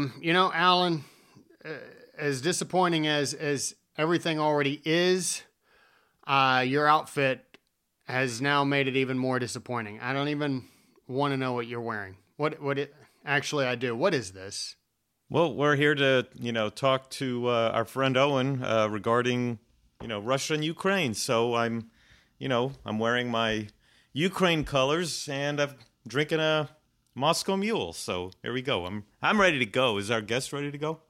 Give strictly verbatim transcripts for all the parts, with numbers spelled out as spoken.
um, you know, Alan, uh, as disappointing as as everything already is, uh, your outfit has now made it even more disappointing. I don't even want to know what you're wearing. What what it actually I do. What is this? Well, we're here to, you know, talk to uh, our friend Owen uh, regarding, you know, Russia and Ukraine. So I'm, you know, I'm wearing my Ukraine colors and I'm drinking a Moscow Mule. So here we go. I'm I'm ready to go. Is our guest ready to go?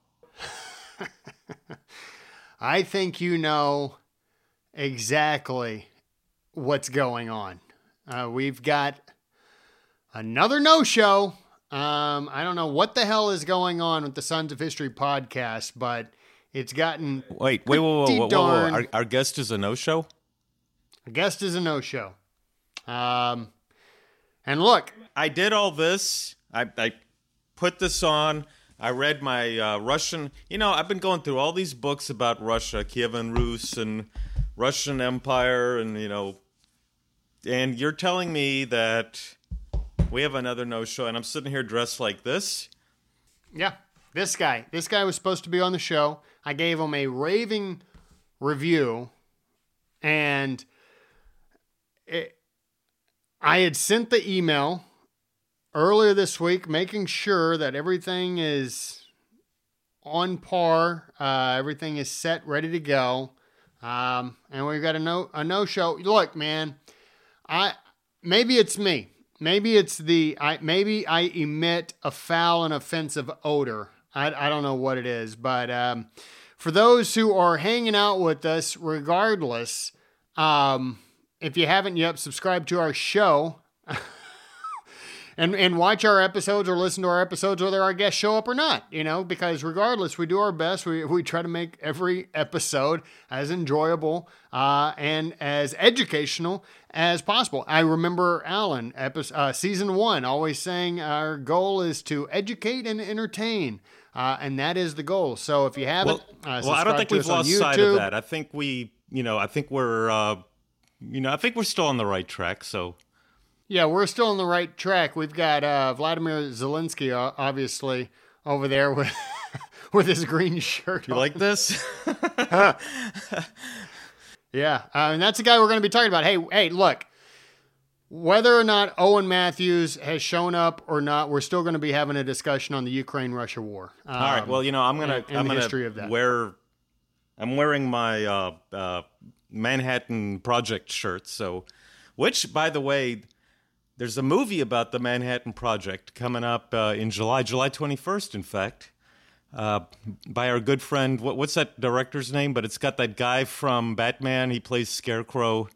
I think you know exactly what's going on. Uh, we've got another no-show. Um, I don't know what the hell is going on with the Sons of History podcast, but it's gotten wait, wait, whoa, whoa, whoa, whoa, whoa. darn. Our, our guest is a no-show? Our guest is a no-show. Um, and look, I did all this. I, I put this on. I read my uh, Russian. You know, I've been going through all these books about Russia, Kievan Rus, and Russian Empire, and you know, and you're telling me that we have another no-show, and I'm sitting here dressed like this. Yeah, this guy. This guy was supposed to be on the show. I gave him a raving review, and it, I had sent the email earlier this week, making sure that everything is on par, uh, everything is set, ready to go, um, and we've got a no a no-show. Look, man, I maybe it's me. Maybe it's the, I maybe I emit a foul and offensive odor. I, I don't know what it is, but um, for those who are hanging out with us, regardless, um, if you haven't yet subscribed to our show and and watch our episodes or listen to our episodes, whether our guests show up or not, you know, because regardless, we do our best. We we try to make every episode as enjoyable uh, and as educational as possible. I remember Alan, episode, uh, season one, always saying our goal is to educate and entertain, uh, and that is the goal. So if you haven't, well, uh, well I don't think we've lost YouTube, sight of that. I think we, you know, I think we're, uh, you know, I think we're still on the right track. So. Yeah, we're still on the right track. We've got uh, Vladimir Zelensky, uh, obviously, over there with with his green shirt. You on. like this? Yeah, uh, and that's the guy we're going to be talking about. Hey, hey, look, whether or not Owen Matthews has shown up or not, we're still going to be having a discussion on the Ukraine-Russia war. Um, All right. Well, you know, I'm gonna and, and I'm the gonna history of that. wear. I'm wearing my uh, uh, Manhattan Project shirt. So, which, by the way. There's a movie about the Manhattan Project coming up uh, in July, July twenty-first, in fact, uh, by our good friend, what, what's that director's name? But it's got that guy from Batman. He plays Scarecrow.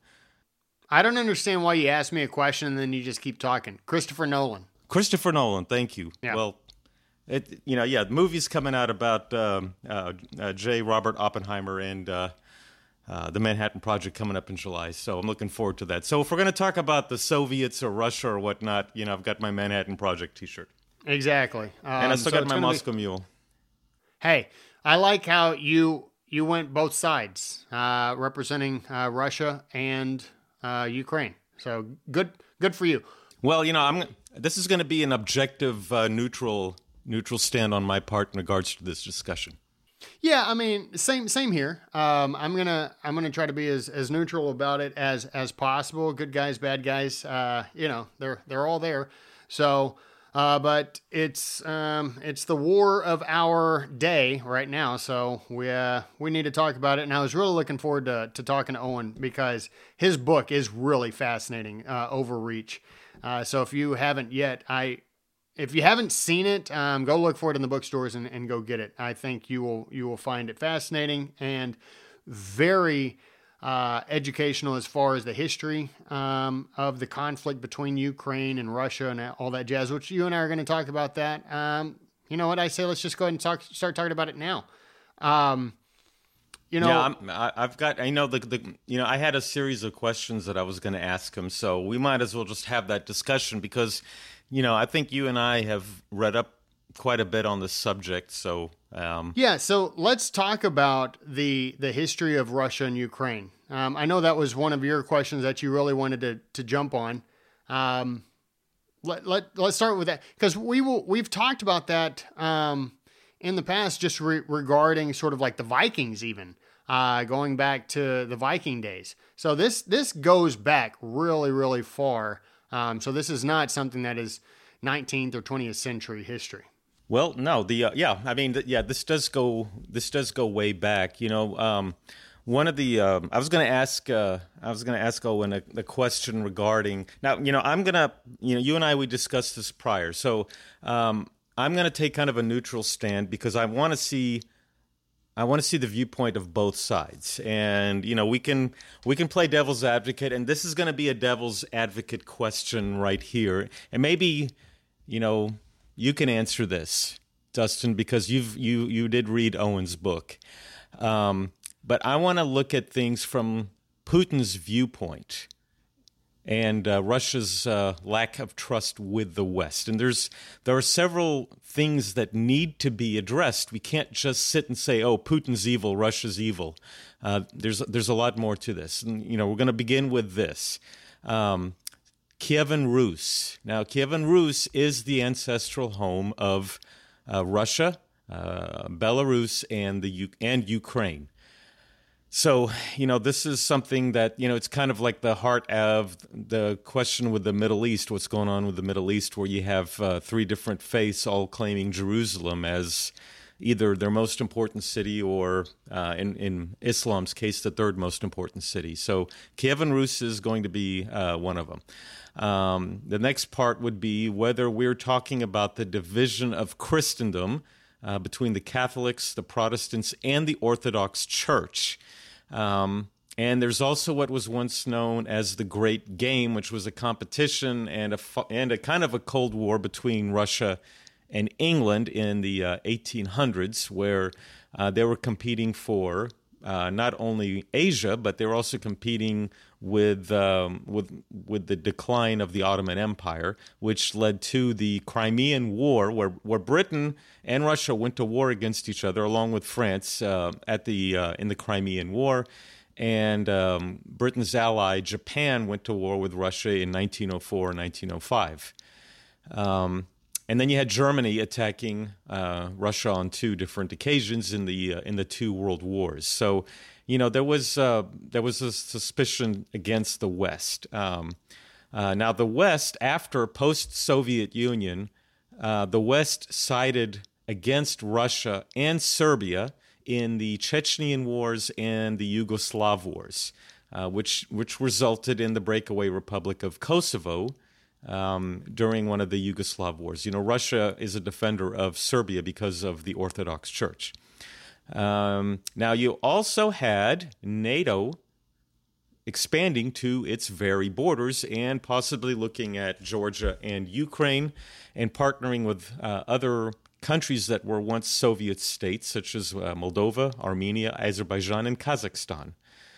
I don't understand why you ask me a question and then you just keep talking. Christopher Nolan. Christopher Nolan, thank you. Yeah. Well, it, you know, yeah, the movie's coming out about um, uh, uh, J. Robert Oppenheimer and uh, Uh, the Manhattan Project coming up in July, so I'm looking forward to that. So if we're going to talk about the Soviets or Russia or whatnot, you know, I've got my Manhattan Project T-shirt. Exactly. Um, and I still so got my Moscow be... Mule. Hey, I like how you you went both sides, uh, representing uh, Russia and uh, Ukraine. So good good for you. Well, you know, I'm. This is going to be an objective, uh, neutral neutral stand on my part in regards to this discussion. Yeah, I mean, same same here. Um, I'm gonna I'm gonna try to be as, as neutral about it as as possible. Good guys, bad guys. Uh, you know, they're they're all there. So, uh, but it's um, it's the war of our day right now. So we uh, we need to talk about it. And I was really looking forward to to talking to Owen because his book is really fascinating. Uh, Overreach. Uh, so if you haven't yet, I. If you haven't seen it, um, go look for it in the bookstores and, and go get it. I think you will you will find it fascinating and very uh, educational as far as the history um, of the conflict between Ukraine and Russia and all that jazz. Which you and I are going to talk about that. Um, you know what I say? Let's just go ahead and talk. Start talking about it now. Um, you know, yeah, I'm, I, I've got. I know the, the. You know, I had a series of questions that I was going to ask him, so we might as well just have that discussion because. You know, I think you and I have read up quite a bit on this subject, so... Um... Yeah, so let's talk about the the history of Russia and Ukraine. Um, I know that was one of your questions that you really wanted to, to jump on. Um, let, let, let's start with that, because we will, we've talked about that um, in the past, just re- regarding sort of like the Vikings, even uh, going back to the Viking days. So this this goes back really, really far. Um, so this is not something that is nineteenth or twentieth century history. Well, no, the uh, yeah, I mean, th- yeah, this does go this does go way back. You know, um, one of the um, I was going to ask uh, I was going to ask Owen a, a question regarding now. You know, I'm gonna you know you and I we discussed this prior, so um, I'm going to take kind of a neutral stand because I want to see. I want to see the viewpoint of both sides, and you know we can we can play devil's advocate, and this is going to be a devil's advocate question right here, and maybe you know you can answer this, Dustin, because you've you you did read Owen's book, um, but I want to look at things from Putin's viewpoint and uh, Russia's uh, lack of trust with the West. And there's there are several things that need to be addressed. We can't just sit and say, "Oh, Putin's evil, Russia's evil." Uh, there's there's a lot more to this. And you know, we're going to begin with this. Um, Kievan Rus. Now, Kievan Rus is the ancestral home of uh, Russia, uh, Belarus, and the U- and Ukraine. So, you know, this is something that, you know, it's kind of like the heart of the question with the Middle East, what's going on with the Middle East, where you have uh, three different faiths all claiming Jerusalem as either their most important city or, uh, in, in Islam's case, the third most important city. So Kievan Rus is going to be uh, one of them. Um, the next part would be whether we're talking about the division of Christendom uh, between the Catholics, the Protestants, and the Orthodox Church. Um, and there's also what was once known as the Great Game, which was a competition and a and a kind of a Cold War between Russia and England in the uh, eighteen hundreds, where uh, they were competing for uh, not only Asia, but they were also competing with um, with with the decline of the Ottoman Empire, which led to the Crimean War, where where Britain and Russia went to war against each other, along with France uh, at the uh, in the Crimean War, and um, Britain's ally Japan went to war with Russia in nineteen oh four and nineteen oh five. Um, and then you had Germany attacking uh, Russia on two different occasions in the uh, in the two world wars. So, you know, there was uh, there was a suspicion against the West. Um, uh, now, the West, after post-Soviet Union, uh, the West sided against Russia and Serbia in the Chechenian Wars and the Yugoslav Wars, uh, which which resulted in the breakaway Republic of Kosovo um, during one of the Yugoslav Wars. You know, Russia is a defender of Serbia because of the Orthodox Church. Um, now, you also had NATO expanding to its very borders and possibly looking at Georgia and Ukraine and partnering with uh, other countries that were once Soviet states, such as uh, Moldova, Armenia, Azerbaijan, and Kazakhstan.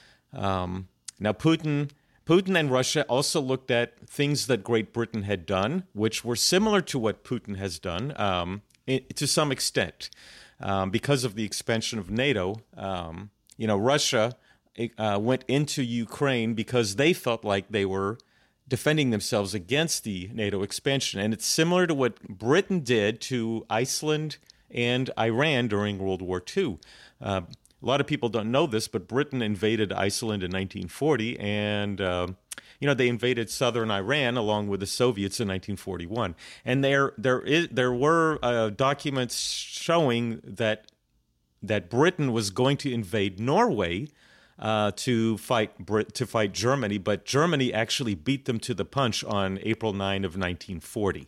Um, now, Putin, Putin and Russia also looked at things that Great Britain had done, which were similar to what Putin has done um, in, to some extent. Um, because of the expansion of NATO, um, you know, Russia uh, went into Ukraine because they felt like they were defending themselves against the NATO expansion. And it's similar to what Britain did to Iceland and Iran during World War Two. Uh, a lot of people don't know this, but Britain invaded Iceland in nineteen forty, and uh, you know they invaded southern Iran along with the Soviets in nineteen forty-one. And there, there is, there were uh, documents showing that that Britain was going to invade Norway uh, to fight Brit- to fight Germany, but Germany actually beat them to the punch on April ninth of nineteen forty.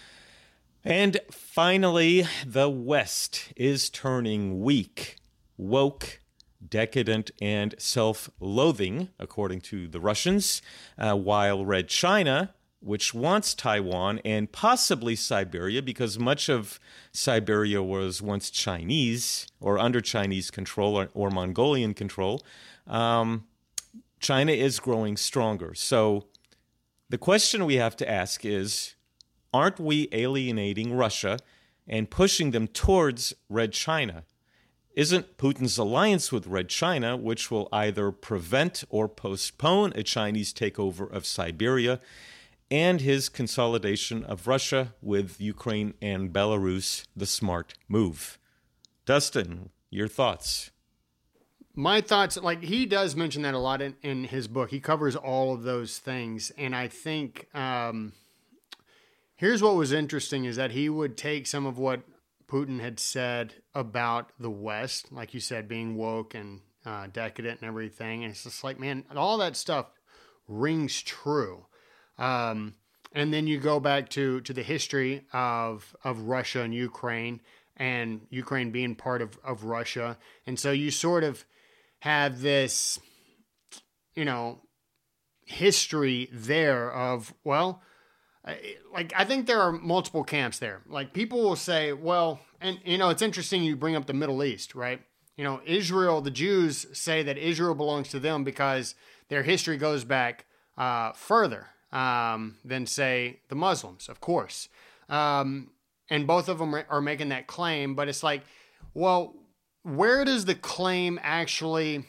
And finally, the West is turning weak, woke, decadent, and self-loathing, according to the Russians, uh, while Red China, which wants Taiwan and possibly Siberia, because much of Siberia was once Chinese or under Chinese control or, or Mongolian control, um, China is growing stronger. So the question we have to ask is, aren't we alienating Russia and pushing them towards Red China? Isn't Putin's alliance with Red China, which will either prevent or postpone a Chinese takeover of Siberia, and his consolidation of Russia with Ukraine and Belarus, the smart move? Dustin, your thoughts? My thoughts, like he does mention that a lot in, in his book. He covers all of those things. And I think um, here's what was interesting is that he would take some of what Putin had said about the West, like you said, being woke and uh, decadent and everything. And it's just like, man, all that stuff rings true. Um, and then you go back to, to the history of, of Russia and Ukraine, and Ukraine being part of, of Russia. And so you sort of have this, you know, history there of, well, like, I think there are multiple camps there. Like, people will say, well, and, you know, it's interesting you bring up the Middle East, right? You know, Israel, the Jews say that Israel belongs to them because their history goes back uh, further um, than, say, the Muslims, of course. Um, and both of them are making that claim, but it's like, well, where does the claim actually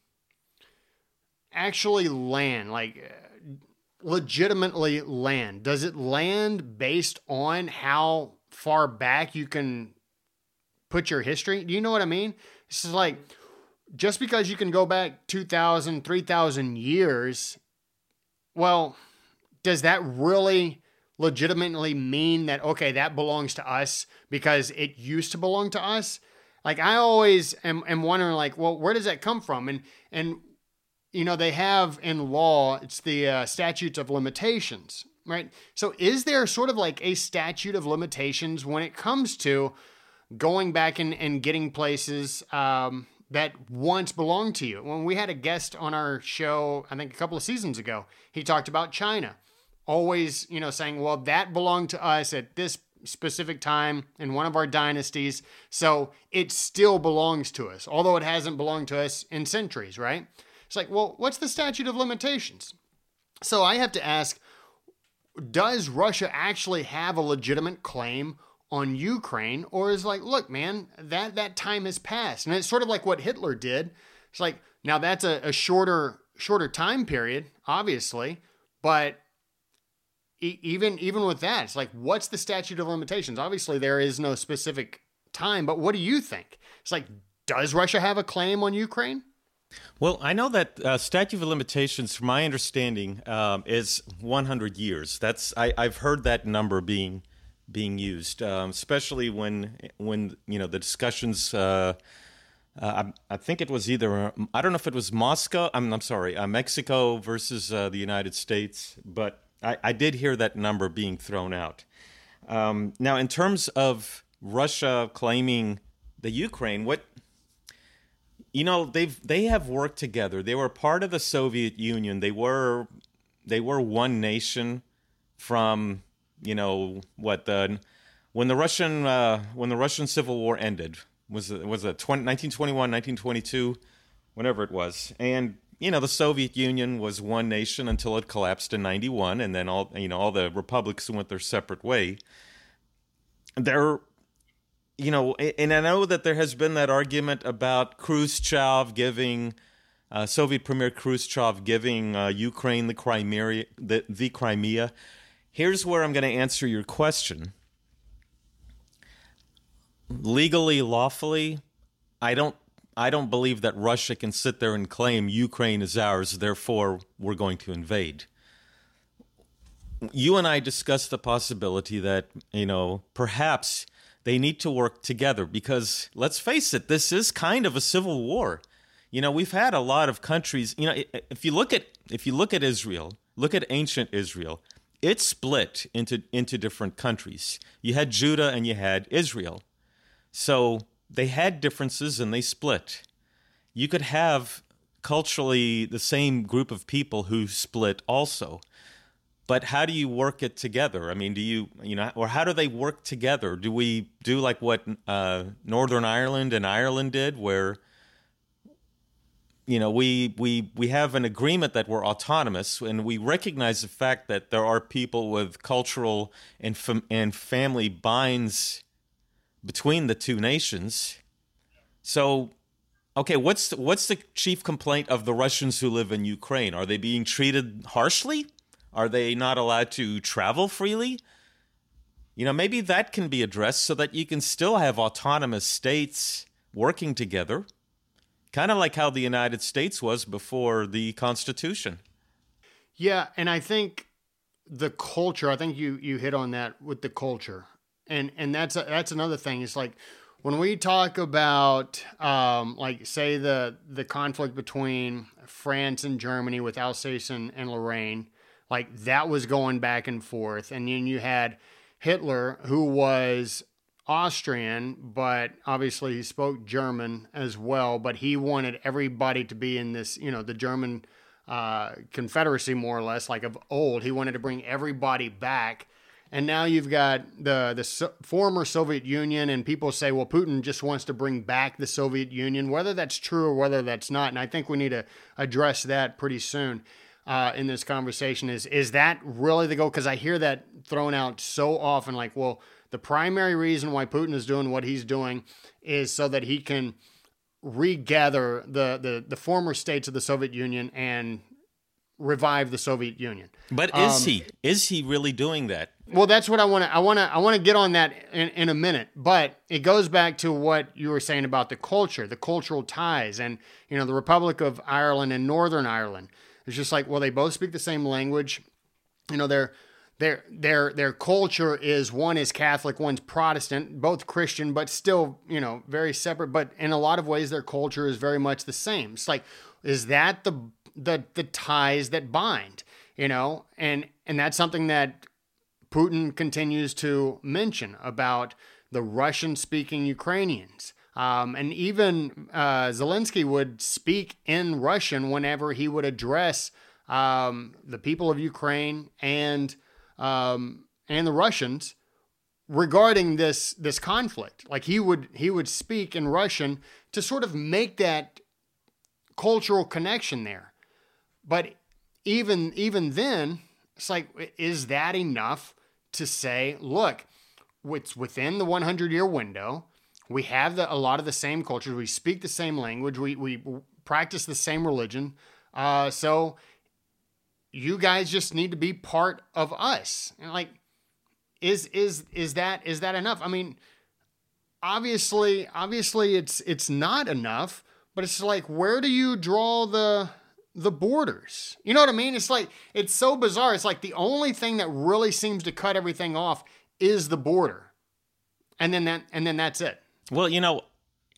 actually land? Like, legitimately land? Does it land based on how far back you can put your history? Do you know what I mean? This is like, just because you can go back two thousand, three thousand years, well, does that really legitimately mean that, okay, that belongs to us because it used to belong to us? Like, I always am, am wondering, like, well, where does that come from? And, and you know, they have in law, it's the uh, statutes of limitations, right? So is there sort of like a statute of limitations when it comes to going back and, and getting places um, that once belonged to you? When we had a guest on our show, I think a couple of seasons ago, he talked about China. Always, you know, saying, well, that belonged to us at this specific time in one of our dynasties, so it still belongs to us, although it hasn't belonged to us in centuries, right? It's like, well, what's the statute of limitations? So I have to ask, does Russia actually have a legitimate claim on Ukraine? Or is like, look, man, that, that time has passed. And it's sort of like what Hitler did. It's like, now that's a, a shorter, shorter time period, obviously, but Even even with that, it's like, what's the statute of limitations? Obviously, there is no specific time, but what do you think? It's like, does Russia have a claim on Ukraine? Well, I know that uh, statute of limitations, from my understanding, um, is one hundred years. That's I, I've heard that number being being used, um, especially when when you know the discussions. Uh, uh, I, I think it was either I don't know if it was Moscow. I'm I'm sorry, uh, Mexico versus uh, the United States, but I, I did hear that number being thrown out. Um, now, in terms of Russia claiming the Ukraine, what you know, they've they have worked together. They were part of the Soviet Union. They were they were one nation from you know what the when the Russian uh, when the Russian Civil War ended was it, was it nineteen twenty-one, nineteen twenty-two, whenever it was, and you know, the Soviet Union was one nation until it collapsed in ninety-one, and then all you know, all the republics went their separate way. There, you know, and I know that there has been that argument about Khrushchev giving, uh, Soviet Premier Khrushchev giving uh, Ukraine the Crimea, the, the Crimea. Here's where I'm going to answer your question. Legally, lawfully, I don't. I don't believe that Russia can sit there and claim Ukraine is ours, therefore we're going to invade. You and I discussed the possibility that, you know, perhaps they need to work together because, let's face it, this is kind of a civil war. You know, we've had a lot of countries, you know, if you look at if you look at Israel, look at ancient Israel, it split into into different countries. You had Judah and you had Israel. So they had differences and they split. You could have culturally the same group of people who split also. But how do you work it together? I mean, do you, you know, or how do they work together? Do we do like what uh, Northern Ireland and Ireland did, where, you know, we, we, we have an agreement that we're autonomous and we recognize the fact that there are people with cultural and, fam- and family binds between the two nations. So, okay, what's the, what's the chief complaint of the Russians who live in Ukraine? Are they being treated harshly? Are they not allowed to travel freely? You know, maybe that can be addressed so that you can still have autonomous states working together, kind of like how the United States was before the Constitution. Yeah, and I think the culture, I think you you hit on that with the culture. And and that's a, that's another thing. It's like when we talk about um, like say the the conflict between France and Germany with Alsace and, and Lorraine, like that was going back and forth. And then you had Hitler, who was Austrian, but obviously he spoke German as well, but he wanted everybody to be in this, you know, the German uh, Confederacy, more or less, like of old. He wanted to bring everybody back. And now you've got the the so- former Soviet Union, and people say, well, Putin just wants to bring back the Soviet Union, whether that's true or whether that's not. And I think we need to address that pretty soon uh, in this conversation. Is, is that really the goal? Because I hear that thrown out so often, like, well, the primary reason why Putin is doing what he's doing is so that he can regather the, the, the former states of the Soviet Union and revive the Soviet Union. But is Um, he? Is he really doing that? Well, that's what I want to. I want to. I want to get on that in, in a minute. But it goes back to what you were saying about the culture, the cultural ties, and you know, the Republic of Ireland and Northern Ireland. It's just like, well, they both speak the same language. You know, their their their their culture is, one is Catholic, one's Protestant, both Christian, but still, you know, very separate. But in a lot of ways, their culture is very much the same. It's like, is that the the the ties that bind? You know, and and that's something that Putin continues to mention about the Russian-speaking Ukrainians. Um, and even uh, Zelensky would speak in Russian whenever he would address um, the people of Ukraine and um, and the Russians regarding this this conflict. Like he would he would speak in Russian to sort of make that cultural connection there. But even even then, it's like, is that enough to say, look, it's within the hundred-year window. We have the, a lot of the same cultures. We speak the same language. We we practice the same religion. Uh, so you guys just need to be part of us. And like, is is is that is that enough? I mean, obviously, obviously, it's it's not enough. But it's like, where do you draw the the borders? You know what I mean? It's like, it's so bizarre. It's like the only thing that really seems to cut everything off is the border, and then that and then that's it. Well, you know,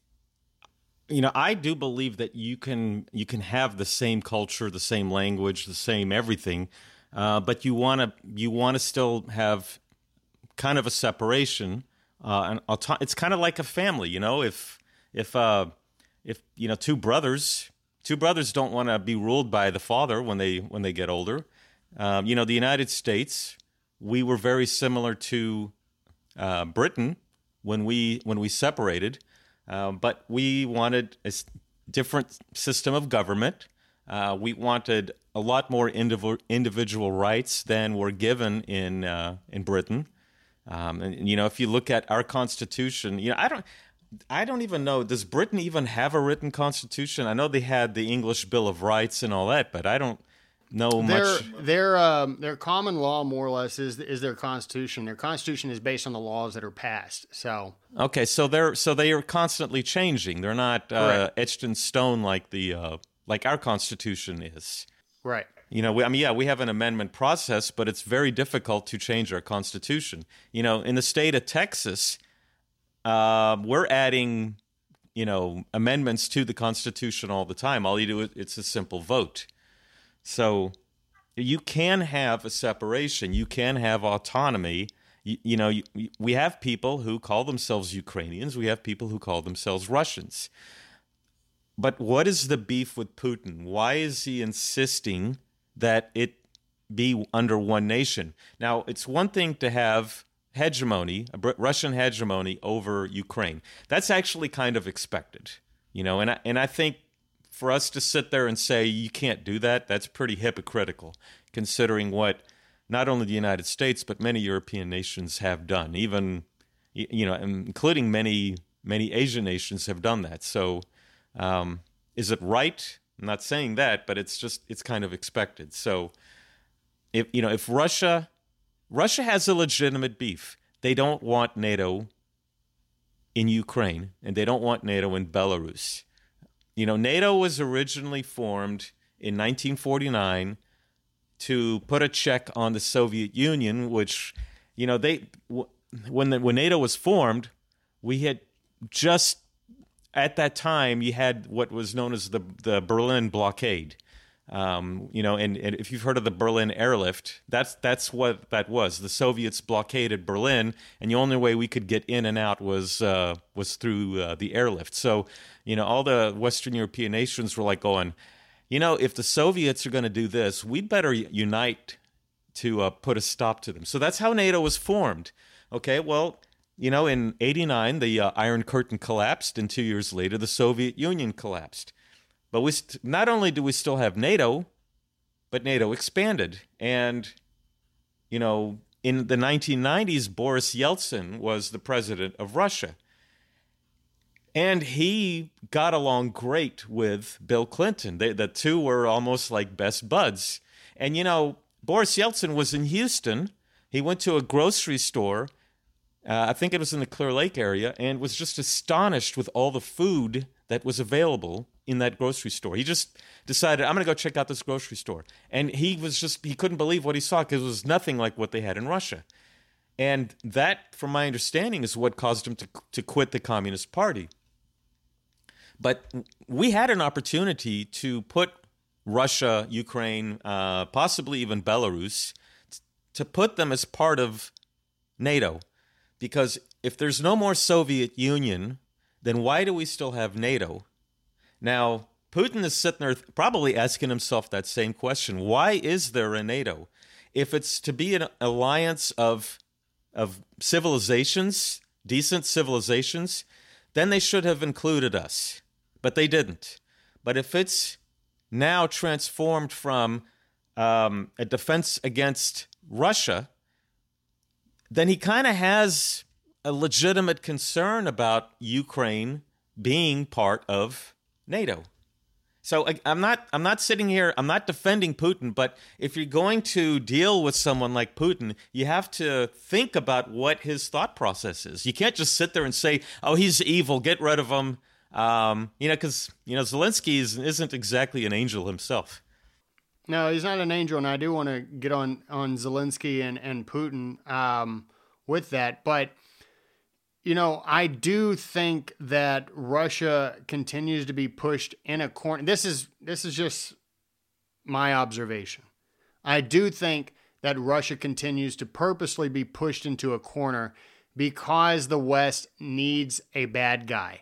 you know, I do believe that you can you can have the same culture, the same language, the same everything, uh, but you want to you want to still have kind of a separation. Uh, and auto- it's kind of like a family, you know. If if uh, if you know two brothers, two brothers don't want to be ruled by the father when they when they get older. Um, you know, the United States, we were very similar to uh, Britain when we when we separated, uh, but we wanted a s- different system of government. Uh, we wanted a lot more indiv- individual rights than were given in uh, in Britain. Um, and you know, if you look at our Constitution, you know, I don't, I don't even know. Does Britain even have a written Constitution? I know they had the English Bill of Rights and all that, but I don't know Their much. their um, their common law, more or less, is is their constitution. Their constitution is based on the laws that are passed. So Okay, so they're so they are constantly changing. They're not uh, Correct. etched in stone like the uh, like our Constitution is. right. You know, we, I mean, yeah, we have an amendment process, but it's very difficult to change our Constitution. You know, in the state of Texas, uh, we're adding, you know, amendments to the Constitution all the time. All you do is it's a simple vote. So you can have a separation. You can have autonomy. You, you know, you, we have people who call themselves Ukrainians. We have people who call themselves Russians. But what is the beef with Putin? Why is he insisting that it be under one nation? Now, it's one thing to have hegemony, a Br- Russian hegemony over Ukraine. That's actually kind of expected, you know, and I, and I think for us to sit there and say you can't do that, that's pretty hypocritical, considering what not only the United States but many European nations have done, even, y- you know, including many, many Asian nations have done that. So um, is it right? I'm not saying that, but it's just, it's kind of expected. So if, you know, if Russia, Russia has a legitimate beef. They don't want NATO in Ukraine, and they don't want NATO in Belarus. You know, NATO was originally formed in nineteen forty-nine to put a check on the Soviet Union, which, you know, they when the, when NATO was formed, we had just at that time you had what was known as the the Berlin blockade. Um, you know, and, and if you've heard of the Berlin airlift, that's that's what that was. The Soviets blockaded Berlin, and the only way we could get in and out was uh, was through uh, the airlift. So, you know, all the Western European nations were like going, you know, if the Soviets are going to do this, we'd better unite to uh, put a stop to them. So that's how NATO was formed. Okay, well, you know, in eighty-nine, the uh, Iron Curtain collapsed, and two years later, the Soviet Union collapsed. But we st- not only do we still have NATO, but NATO expanded. And, you know, in the nineteen nineties, Boris Yeltsin was the president of Russia. And he got along great with Bill Clinton. They, the two were almost like best buds. And, you know, Boris Yeltsin was in Houston. He went to a grocery store, uh, I think it was in the Clear Lake area, and was just astonished with all the food that was available in that grocery store. He just decided, I'm going to go check out this grocery store. And he was just, he couldn't believe what he saw because it was nothing like what they had in Russia. And that, from my understanding, is what caused him to, to quit the Communist Party. But we had an opportunity to put Russia, Ukraine, uh, possibly even Belarus, to put them as part of NATO. Because if there's no more Soviet Union, then why do we still have NATO? Now, Putin is sitting there probably asking himself that same question. Why is there a NATO? If it's to be an alliance of, of civilizations, decent civilizations, then they should have included us. But they didn't. But if it's now transformed from um, a defense against Russia, then he kind of has a legitimate concern about Ukraine being part of NATO. So I, I'm not I'm not sitting here, I'm not defending Putin, but if you're going to deal with someone like Putin, you have to think about what his thought process is. You can't just sit there and say, oh, he's evil, get rid of him. Um, you know, because, you know, Zelensky is, isn't exactly an angel himself. No, he's not an angel, and I do want to get on, on Zelensky and, and Putin um, with that. But, you know, I do think that Russia continues to be pushed in a corner. This is this is just my observation. I do think that Russia continues to purposely be pushed into a corner because the West needs a bad guy.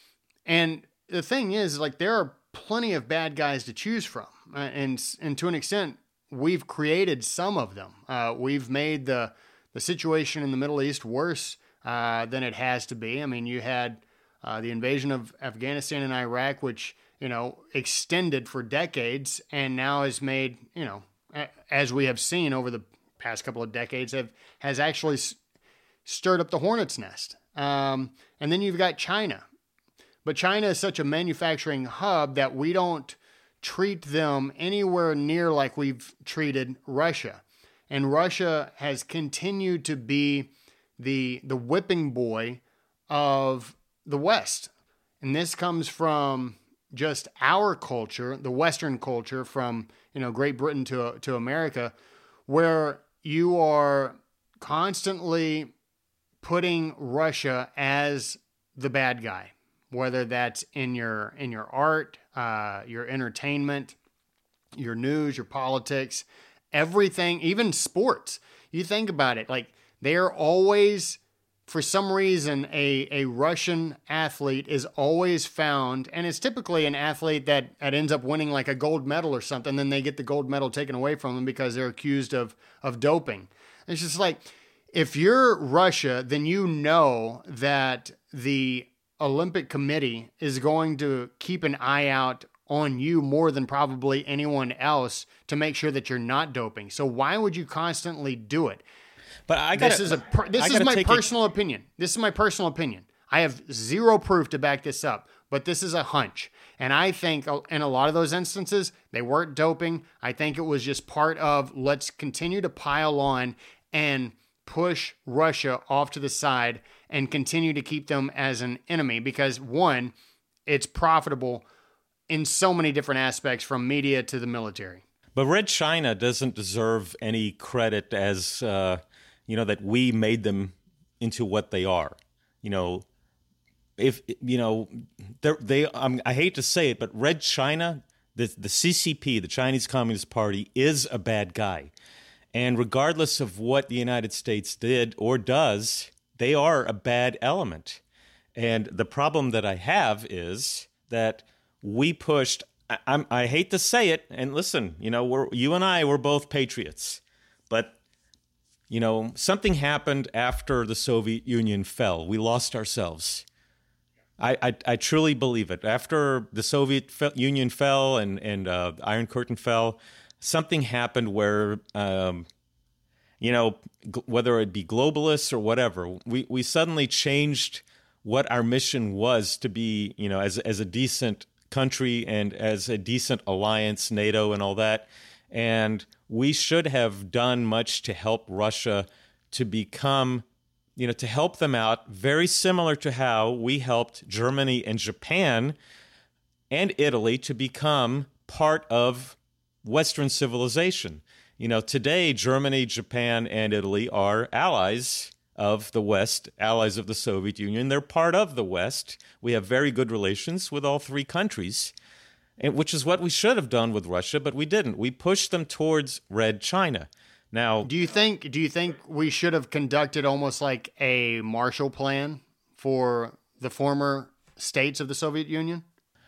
And the thing is, like, there are plenty of bad guys to choose from. Uh, and and to an extent, we've created some of them. Uh, we've made the, the situation in the Middle East worse uh, than it has to be. I mean, you had uh, the invasion of Afghanistan and Iraq, which, you know, extended for decades and now has made, you know, as we have seen over the past couple of decades, have has actually s- stirred up the hornet's nest. Um, and then you've got China. But China is such a manufacturing hub that we don't treat them anywhere near like we've treated Russia. And Russia has continued to be the the whipping boy of the West. And this comes from just our culture, the Western culture, from, you know, Great Britain to to America, where you are constantly putting Russia as the bad guy. Whether that's in your in your art, uh, your entertainment, your news, your politics, everything, even sports. You think about it, like they're always, for some reason, a, a Russian athlete is always found, and it's typically an athlete that, that ends up winning like a gold medal or something, then they get the gold medal taken away from them because they're accused of, of doping. It's just like, if you're Russia, then you know that the Olympic Committee is going to keep an eye out on you more than probably anyone else to make sure that you're not doping. So why would you constantly do it? But I gotta, this is a per, this is my personal it. opinion. This is my personal opinion. I have zero proof to back this up, but this is a hunch. And I think in a lot of those instances, they weren't doping. I think it was just part of let's continue to pile on and push Russia off to the side and continue to keep them as an enemy because, one, it's profitable in so many different aspects from media to the military. But Red China doesn't deserve any credit as, uh, you know, that we made them into what they are. You know, if, you know, they, um, I hate to say it, but Red China, the, the C C P, the Chinese Communist Party, is a bad guy. And regardless of what the United States did or does, they are a bad element. And the problem that I have is that we pushed, I, I'm, I hate to say it, and listen, you know, we're, you and I were both patriots, but, you know, something happened after the Soviet Union fell. We lost ourselves. I, I, I truly believe it. After the Soviet Union fell and, and uh, the Iron Curtain fell, something happened where, um, you know, g- whether it be globalists or whatever, we, we suddenly changed what our mission was to be, you know, as as a decent country and as a decent alliance, NATO and all that. And we should have done much to help Russia to become, you know, to help them out, very similar to how we helped Germany and Japan and Italy to become part of Western civilization. You know, today, Germany, Japan, and Italy are allies of the West, allies of the Soviet Union. They're part of the West. We have very good relations with all three countries, and which is what we should have done with Russia, but we didn't. We pushed them towards Red China. Now, do you think do you think we should have conducted almost like a Marshall Plan for the former states of the Soviet Union?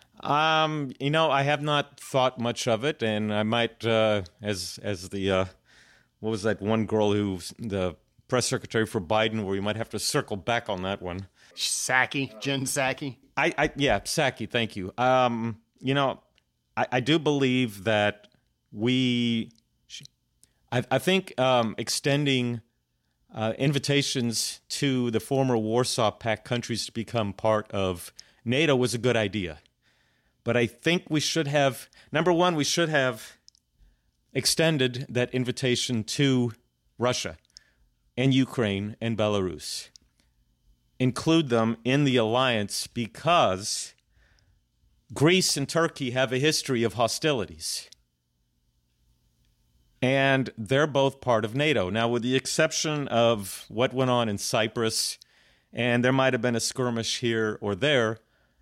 Um, you know, I have not thought much of it, and I might, uh, as as the uh, what was that one girl who the press secretary for Biden, where you might have to circle back on that one. Psaki, Jen Psaki. I, I yeah, Psaki. Thank you. Um, you know, I, I do believe that we, I, I think um, extending uh, invitations to the former Warsaw Pact countries to become part of NATO was a good idea. But I think we should have, number one, we should have extended that invitation to Russia and Ukraine and Belarus. Include them in the alliance because Greece and Turkey have a history of hostilities. And they're both part of NATO. Now, with the exception of what went on in Cyprus, and there might have been a skirmish here or there,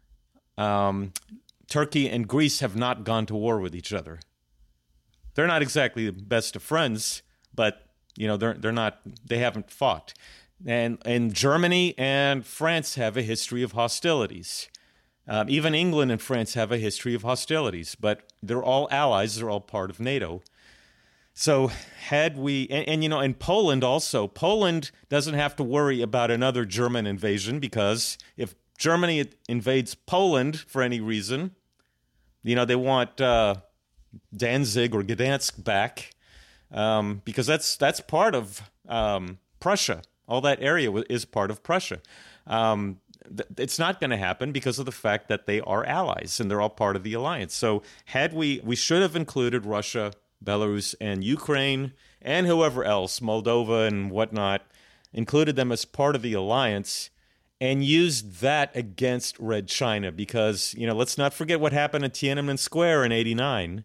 um, Turkey and Greece have not gone to war with each other. They're not exactly the best of friends, but you know they're they're not. They haven't fought. And and Germany and France have a history of hostilities. Um, even England and France have a history of hostilities, but they're all allies. They're all part of NATO. So had we, and, and you know, in Poland also, Poland doesn't have to worry about another German invasion because if Germany invades Poland for any reason, you know, they want uh, Danzig or Gdansk back um, because that's that's part of um, Prussia. All that area is part of Prussia. Um, th- it's not going to happen because of the fact that they are allies and they're all part of the alliance. So had we, we should have included Russia, Belarus, and Ukraine, and whoever else, Moldova and whatnot, included them as part of the alliance and used that against Red China because, you know, let's not forget what happened at Tiananmen Square in eighty-nine.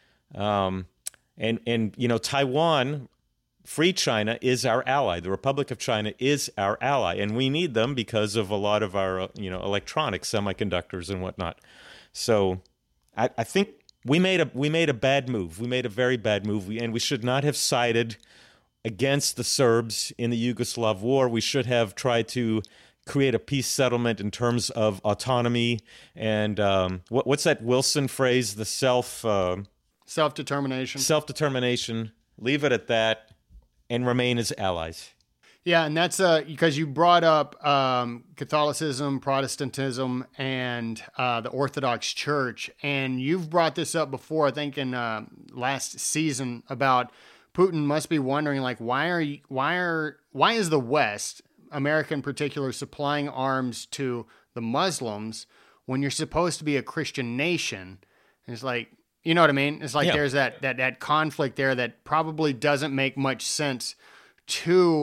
Um, and, and, you know, Taiwan, Free China, is our ally. The Republic of China is our ally, and we need them because of a lot of our, you know, electronics, semiconductors, and whatnot. So I, I think we made a we made a bad move. We made a very bad move, we, and we should not have sided against the Serbs in the Yugoslav war. We should have tried to create a peace settlement in terms of autonomy and um, what, what's that Wilson phrase? The self uh, self-determination. Self-determination. Leave it at that, and remain as allies. Yeah, and that's uh, because you brought up um, Catholicism, Protestantism, and uh, the Orthodox Church, and you've brought this up before, I think in uh, last season, about Putin must be wondering, like, why are you, why are why is the West, America in particular, supplying arms to the Muslims when you're supposed to be a Christian nation? And it's like, you know what I mean? It's like yeah. there's that, that that conflict there that probably doesn't make much sense to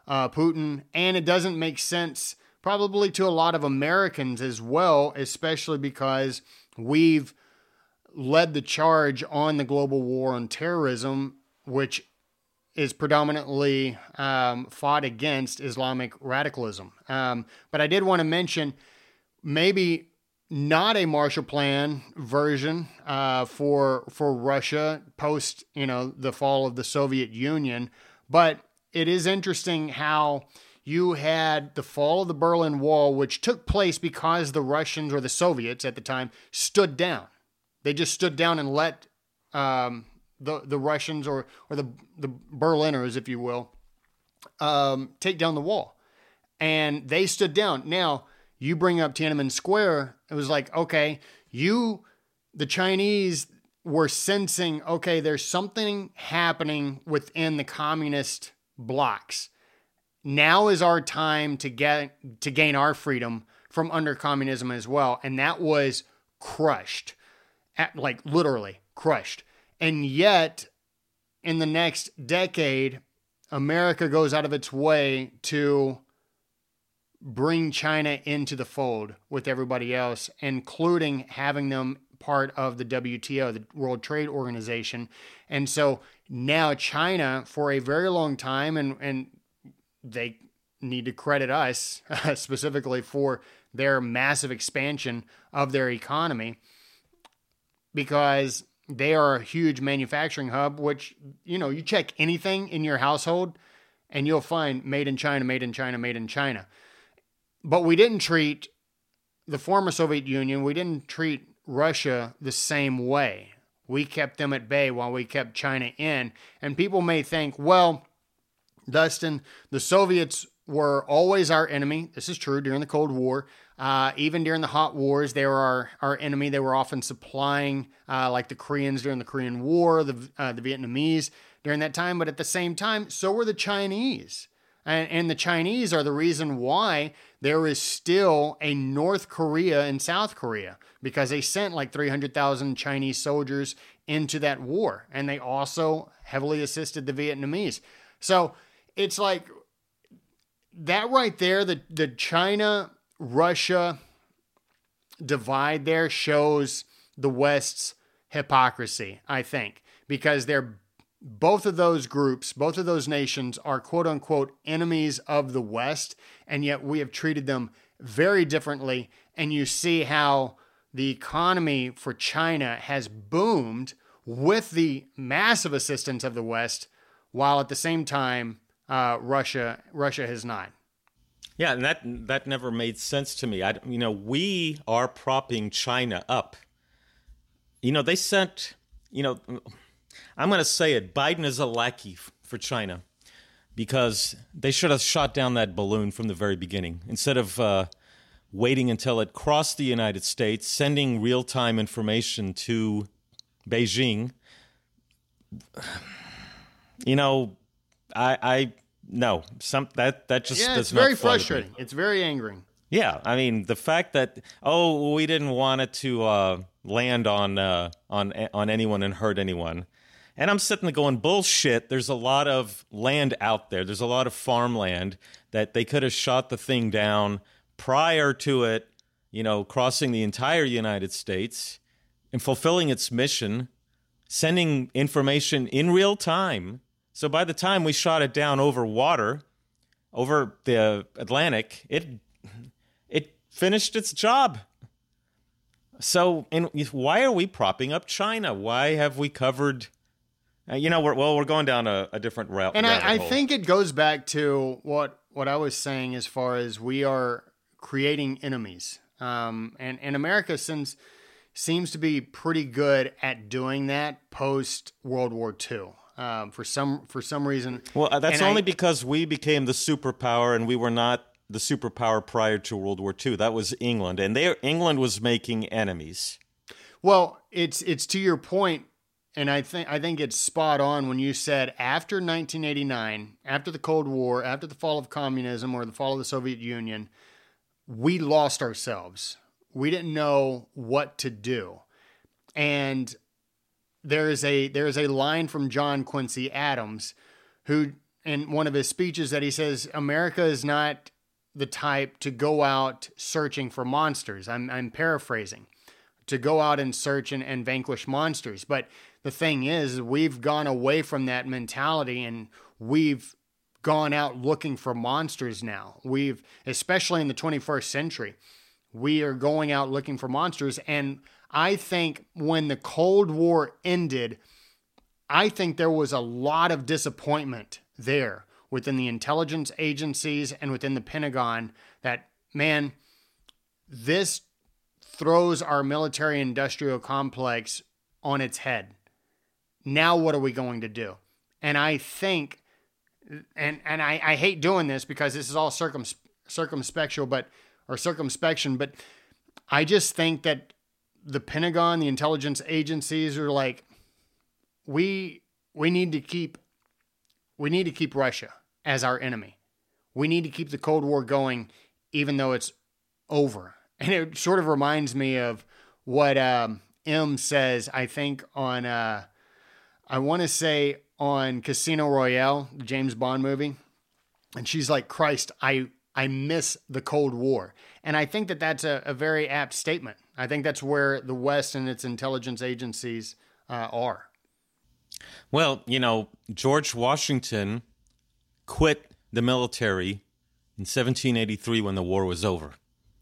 uh, Putin, and it doesn't make sense probably to a lot of Americans as well, especially because we've led the charge on the global war on terrorism, which is predominantly um, fought against Islamic radicalism. Um, but I did want to mention maybe not a Marshall Plan version uh, for for Russia post, you know, the fall of the Soviet Union, but it is interesting how you had the fall of the Berlin Wall, which took place because the Russians, or the Soviets at the time, stood down. They just stood down and let um, the the Russians, or or the the Berliners, if you will, um, take down the wall, and they stood down. Now you bring up Tiananmen Square. It was like, okay, you, the Chinese were sensing, okay, there's something happening within the communist blocs. Now is our time to get to gain our freedom from under communism as well, and that was crushed, at, like literally crushed. And yet, in the next decade, America goes out of its way to bring China into the fold with everybody else, including having them part of the W T O, the World Trade Organization. And so now China, for a very long time, and, and they need to credit us uh, specifically for their massive expansion of their economy, because they are a huge manufacturing hub, which, you know, you check anything in your household and you'll find made in China, made in China, made in China. But we didn't treat the former Soviet Union, we didn't treat Russia the same way. We kept them at bay while we kept China in. And people may think, well, Dustin, the Soviets were always our enemy. This is true during the Cold War. Uh, even during the hot wars, they were our, our enemy. They were often supplying, uh, like the Koreans during the Korean War, the, uh, the Vietnamese during that time. But at the same time, so were the Chinese. And, and the Chinese are the reason why there is still a North Korea and South Korea, because they sent like three hundred thousand Chinese soldiers into that war. And they also heavily assisted the Vietnamese. So it's like that right there, the, the China-Russia divide there shows the West's hypocrisy, I think, because they're both of those groups, both of those nations are quote unquote enemies of the West, and yet we have treated them very differently. And you see how the economy for China has boomed with the massive assistance of the West, while at the same time, uh, Russia Russia has not. Yeah, and that that never made sense to me. I, you know, we are propping China up. You know, they sent, you know, I'm going to say it, Biden is a lackey for China, because they should have shot down that balloon from the very beginning. Instead of uh, waiting until it crossed the United States, sending real-time information to Beijing. You know, I, I no, some that that just yeah, does it's very not fly with me. frustrating. It's very angering. Yeah, I mean the fact that oh we didn't want it to uh, land on uh, on on anyone and hurt anyone, and I'm sitting there going bullshit. There's a lot of land out there. There's a lot of farmland that they could have shot the thing down prior to it, you know, crossing the entire United States and fulfilling its mission, sending information in real time. So by the time we shot it down over water, over the Atlantic, it it finished its job. So in, why are we propping up China? Why have we covered... Uh, you know, we're, well, we're going down a, a different route. And I, I think it goes back to what, what I was saying as far as we are creating enemies. Um, and, and America since, seems to be pretty good at doing that post-World War Two. Um, for some for some reason. Well, uh, that's and only I, because we became the superpower, and we were not the superpower prior to World War Two. That was England, and they England was making enemies. Well, it's it's to your point, and I think I think it's spot on when you said after nineteen eighty-nine, after the Cold War, after the fall of communism or the fall of the Soviet Union, we lost ourselves. We didn't know what to do, and there is a there is a line from John Quincy Adams, who in one of his speeches that he says America is not the type to go out searching for monsters. I'm, I'm paraphrasing. To go out and search and, and vanquish monsters. But the thing is, we've gone away from that mentality and we've gone out looking for monsters now. We've, especially in the twenty-first century, we are going out looking for monsters. And I think when the Cold War ended, I think there was a lot of disappointment there within the intelligence agencies and within the Pentagon that, man, this throws our military industrial complex on its head. Now what are we going to do? And I think, and and I, I hate doing this because this is all circum, circumspectual, but or circumspection, but I just think that the Pentagon, the intelligence agencies are like, we we need to keep we need to keep Russia as our enemy. We need to keep the Cold War going, even though it's over. And it sort of reminds me of what um, M says, I think, on, uh, I want to say on Casino Royale, the James Bond movie. And she's like, Christ, I, I miss the Cold War. And I think that that's a, a very apt statement. I think that's where the West and its intelligence agencies uh, are. Well, you know, George Washington quit the military in seventeen eighty-three when the war was over.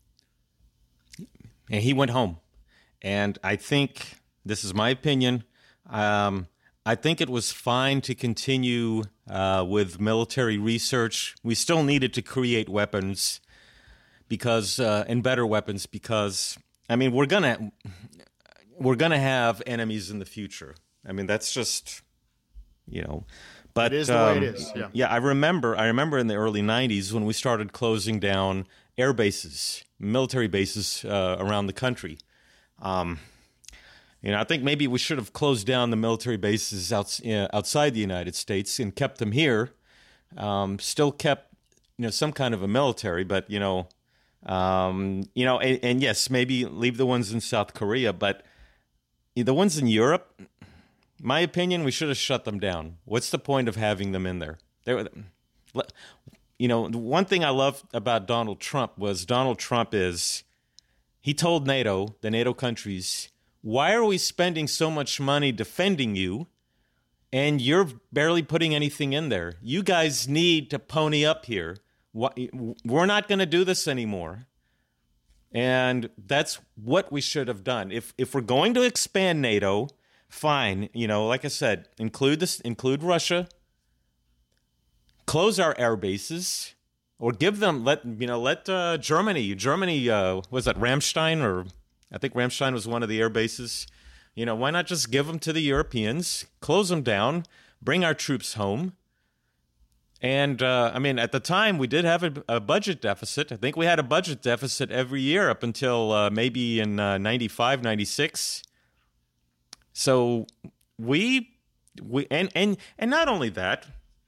And he went home. And I think, this is my opinion, um, I think it was fine to continue uh, with military research. We still needed to create weapons because, uh, and better weapons because, I mean, we're gonna we're gonna have enemies in the future. I mean, that's just, you know, but it is the um, way it is. Yeah. yeah, I remember. I remember in the early nineties when we started closing down air bases, military bases uh, around the country. Um, you know, I think maybe we should have closed down the military bases out, uh, outside the United States and kept them here. Um, still kept, you know, some kind of a military, but you know, um, you know, and, and yes, maybe leave the ones in South Korea, but the ones in Europe, my opinion, we should have shut them down. What's the point of having them in there? They, you know, the one thing I love about Donald Trump was Donald Trump is, he told NATO, the NATO countries, why are we spending so much money defending you and you're barely putting anything in there? You guys need to pony up here. We're not going to do this anymore. And that's what we should have done. If if we're going to expand NATO, fine. You know, like I said, include this, include Russia, close our air bases, or give them, let, you know, let uh, Germany, Germany, uh, was that Ramstein, or I think Ramstein was one of the air bases. You know, why not just give them to the Europeans, close them down, bring our troops home? And, uh, I mean, at the time, we did have a, a budget deficit. I think we had a budget deficit every year up until uh, maybe in uh, ninety-five, ninety-six. So we, we and, and, and not only that,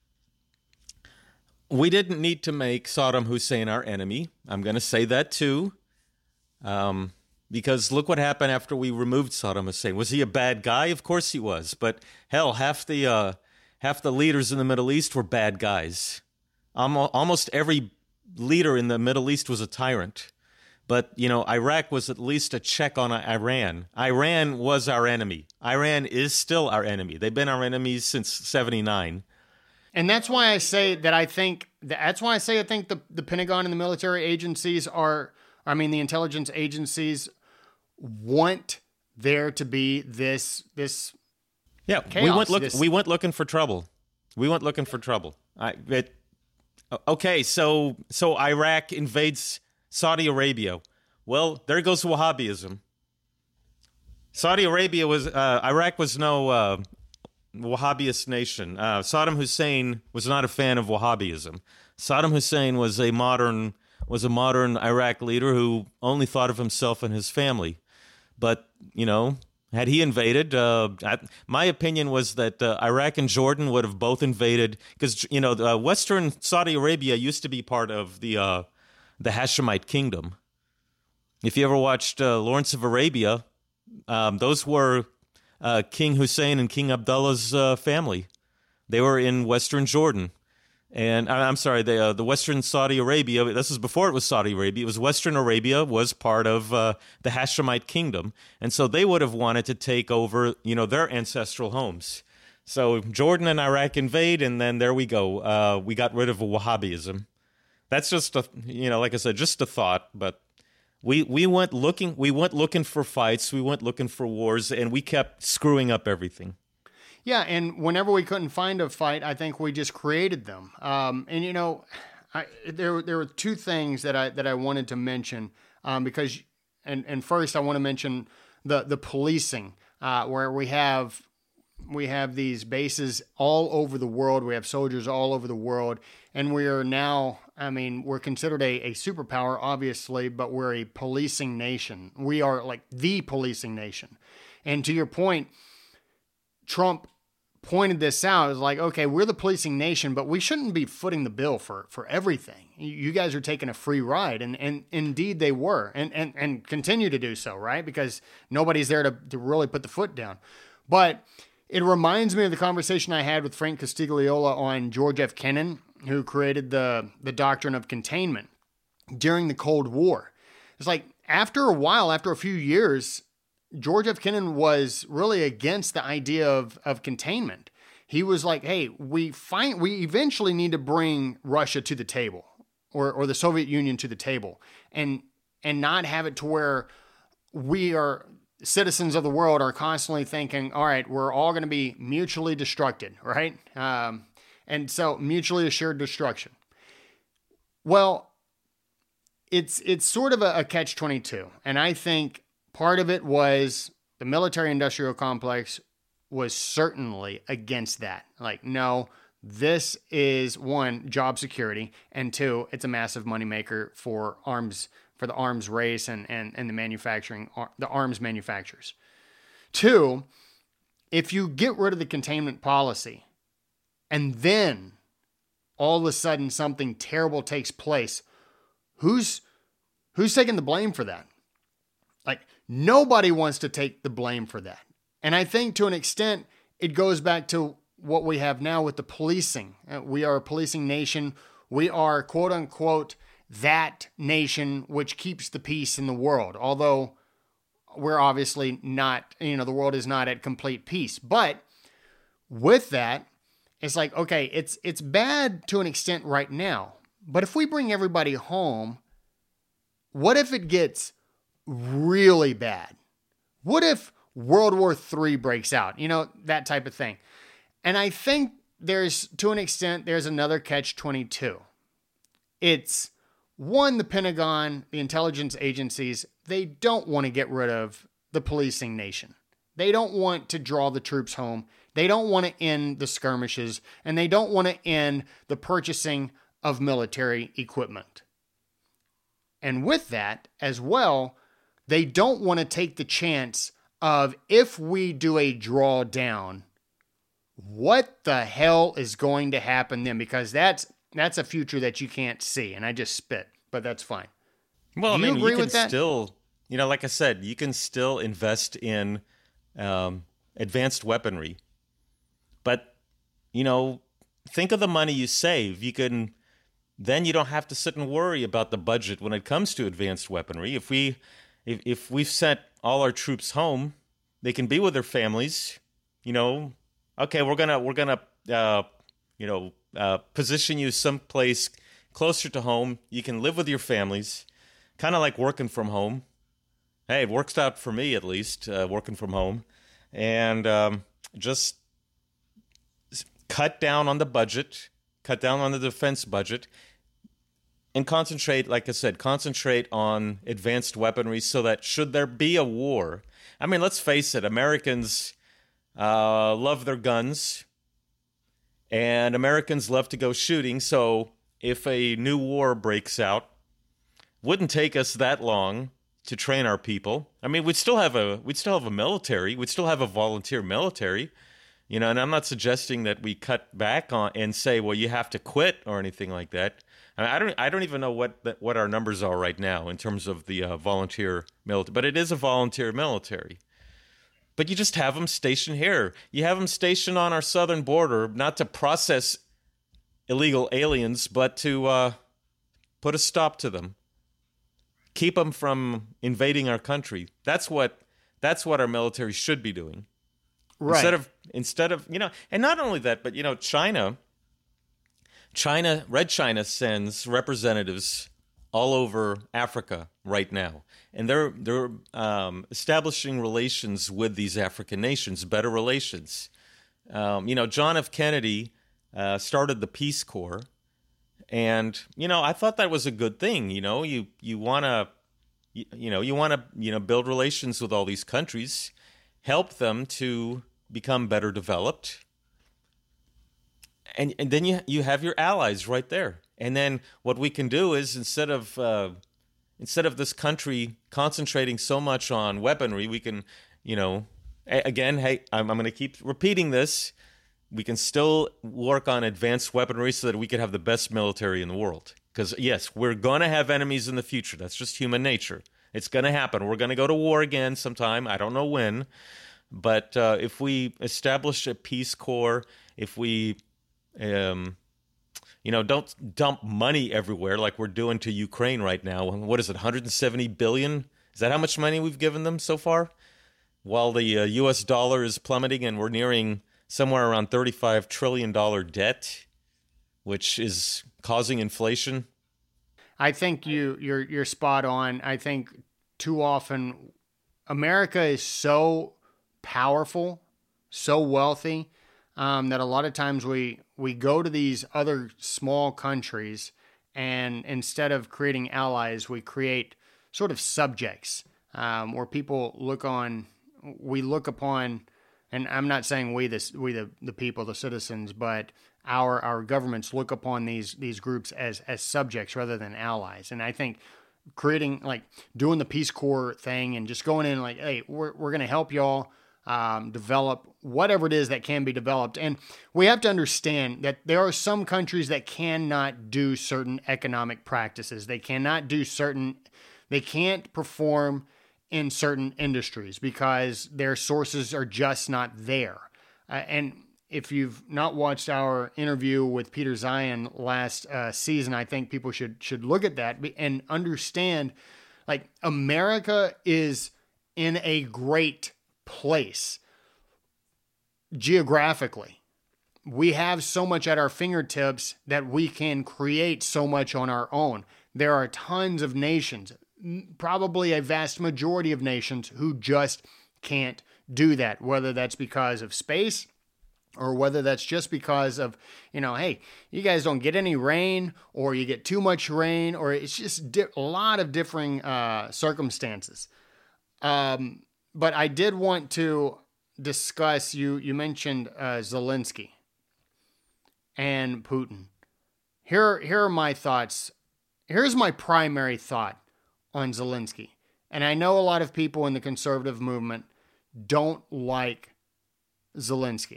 we didn't need to make Saddam Hussein our enemy. I'm going to say that too. Um, because look what happened after we removed Saddam Hussein. Was he a bad guy? Of course he was. But hell, half the uh, half the leaders in the Middle East were bad guys. Almost every leader in the Middle East was a tyrant. But, you know, Iraq was at least a check on Iran. Iran was our enemy. Iran is still our enemy. They've been our enemies since seventy-nine. And that's why I say that I think, that's why I say I think the, the Pentagon and the military agencies are, I mean, the intelligence agencies want there to be this, this yeah, chaos, we went look, this... we went looking for trouble. We went looking for trouble. I, it, okay, so so Iraq invades Saudi Arabia. Well, there goes Wahhabism. Saudi Arabia was, uh, Iraq was no uh, Wahhabist nation. Uh, Saddam Hussein was not a fan of Wahhabism. Saddam Hussein was a modern was a modern Iraq leader who only thought of himself and his family. But, you know, had he invaded, uh, I, my opinion was that uh, Iraq and Jordan would have both invaded because, you know, the Western Saudi Arabia used to be part of the uh, the Hashemite kingdom. If you ever watched uh, Lawrence of Arabia, um, those were uh, King Hussein and King Abdullah's uh, family. They were in Western Jordan. And I- I'm sorry, the uh, the Western Saudi Arabia. This was before it was Saudi Arabia. It was Western Arabia was part of uh, the Hashemite kingdom, and so they would have wanted to take over, you know, their ancestral homes. So Jordan and Iraq invade, and then there we go. Uh, we got rid of Wahhabism. That's just a, you know, like I said, just a thought. But we we went looking, we went looking for fights, we went looking for wars, and we kept screwing up everything. Yeah, and whenever we couldn't find a fight, I think we just created them. Um, and you know, I, there there were two things that I that I wanted to mention um, because, and and first I want to mention the the policing uh, where we have we have these bases all over the world. We have soldiers all over the world, and we are now. I mean, we're considered a, a superpower, obviously, but we're a policing nation. We are like the policing nation. And to your point, Trump pointed this out. It's like, okay, we're the policing nation, but we shouldn't be footing the bill for, for everything. You guys are taking a free ride. And, and indeed they were, and, and, and continue to do so, right? Because nobody's there to, to really put the foot down. But it reminds me of the conversation I had with Frank Castigliola on George F. Kennan, who created the, the doctrine of containment during the Cold War. It's like, after a while, after a few years, George F. Kennan was really against the idea of, of containment. He was like, hey, we find we eventually need to bring Russia to the table or, or the Soviet Union to the table and and not have it to where we are citizens of the world are constantly thinking, all right, we're all going to be mutually destructed, right? Um, and so mutually assured destruction. Well, it's it's sort of a, a catch twenty-two. And I think part of it was the military-industrial complex was certainly against that. Like, no, this is, one, job security, and two, it's a massive moneymaker for arms, for the arms race and, and, and the manufacturing, the arms manufacturers. Two, if you get rid of the containment policy and then all of a sudden something terrible takes place, who's who's taking the blame for that? Like, nobody wants to take the blame for that. And I think to an extent, it goes back to what we have now with the policing. We are a policing nation. We are, quote unquote, that nation which keeps the peace in the world. Although we're obviously not, you know, the world is not at complete peace. But with that, it's like, okay, it's it's bad to an extent right now. But if we bring everybody home, what if it gets really bad? What if World War Three breaks out? You know, that type of thing. And I think there's, to an extent, there's another catch twenty-two. It's, one, the Pentagon, the intelligence agencies, they don't want to get rid of the policing nation. They don't want to draw the troops home. They don't want to end the skirmishes. And they don't want to end the purchasing of military equipment. And with that, as well, they don't want to take the chance of, if we do a drawdown, what the hell is going to happen then? Because that's that's a future that you can't see. And I just spit, but that's fine. Well, do I you mean, agree you can with that? still, you know, like I said, you can still invest in um, advanced weaponry. But, you know, think of the money you save. You can... Then you don't have to sit and worry about the budget when it comes to advanced weaponry. If we, if, if we've sent all our troops home, they can be with their families. You know, okay, we're gonna we're gonna uh, you know uh, position you someplace closer to home. You can live with your families, kind of like working from home. Hey, it works out for me at least, uh, working from home, and um, just cut down on the budget. Cut down on the defense budget and concentrate, like I said, concentrate on advanced weaponry so that should there be a war, I mean, let's face it, Americans uh, love their guns and Americans love to go shooting. So if a new war breaks out, wouldn't take us that long to train our people. I mean, we'd still have a we'd still have a military. We'd still have a volunteer military. You know, and I'm not suggesting that we cut back on and say, well, you have to quit or anything like that. I, mean, I don't, I don't even know what the, what our numbers are right now in terms of the uh, volunteer military, but it is a volunteer military. But you just have them stationed here. You have them stationed on our southern border, not to process illegal aliens, but to uh, put a stop to them, keep them from invading our country. That's what that's what our military should be doing. Right. Instead of instead of you know, and not only that, but you know, China, China, Red China sends representatives all over Africa right now, and they're they're um, establishing relations with these African nations, better relations. Um, you know, John F. Kennedy uh, started the Peace Corps, and you know, I thought that was a good thing. You know, you you want to, you, you know, you want to you know build relations with all these countries, help them to become better developed, and and then you you have your allies right there. And then what we can do is instead of uh, instead of this country concentrating so much on weaponry, we can, you know, a- again, hey, I'm, I'm going to keep repeating this. We can still work on advanced weaponry so that we can have the best military in the world. Because yes, we're going to have enemies in the future. That's just human nature. It's going to happen. We're going to go to war again sometime. I don't know when. But uh, if we establish a Peace Corps, if we, um, you know, don't dump money everywhere like we're doing to Ukraine right now. What is it, one hundred seventy billion dollars? Is that how much money we've given them so far? While the uh, U S dollar is plummeting and we're nearing somewhere around thirty-five trillion dollars debt, which is causing inflation. I think you you're you're spot on. I think too often America is so powerful, so wealthy, um, that a lot of times we we go to these other small countries, and instead of creating allies, we create sort of subjects, um, where people look on, we look upon, and I'm not saying we the we the, the people, the citizens, but our our governments look upon these these groups as as subjects rather than allies. And I think creating, like, doing the Peace Corps thing and just going in like, hey, we're we're gonna help y'all um, develop whatever it is that can be developed. And we have to understand that there are some countries that cannot do certain economic practices. They cannot do certain, they can't perform in certain industries because their sources are just not there. Uh, and if you've not watched our interview with Peter Zion last uh, season, I think people should should look at that and understand, like, America is in a great place geographically. We have so much at our fingertips that we can create so much on our own. There are tons of nations, probably a vast majority of nations, who just can't do that, whether that's because of space or whether that's just because of, you know, hey, you guys don't get any rain, or you get too much rain, or it's just di- a lot of differing uh, circumstances. Um, but I did want to discuss, you, you mentioned uh, Zelensky and Putin. Here, here are my thoughts. Here's my primary thought on Zelensky. And I know a lot of people in the conservative movement don't like Zelensky.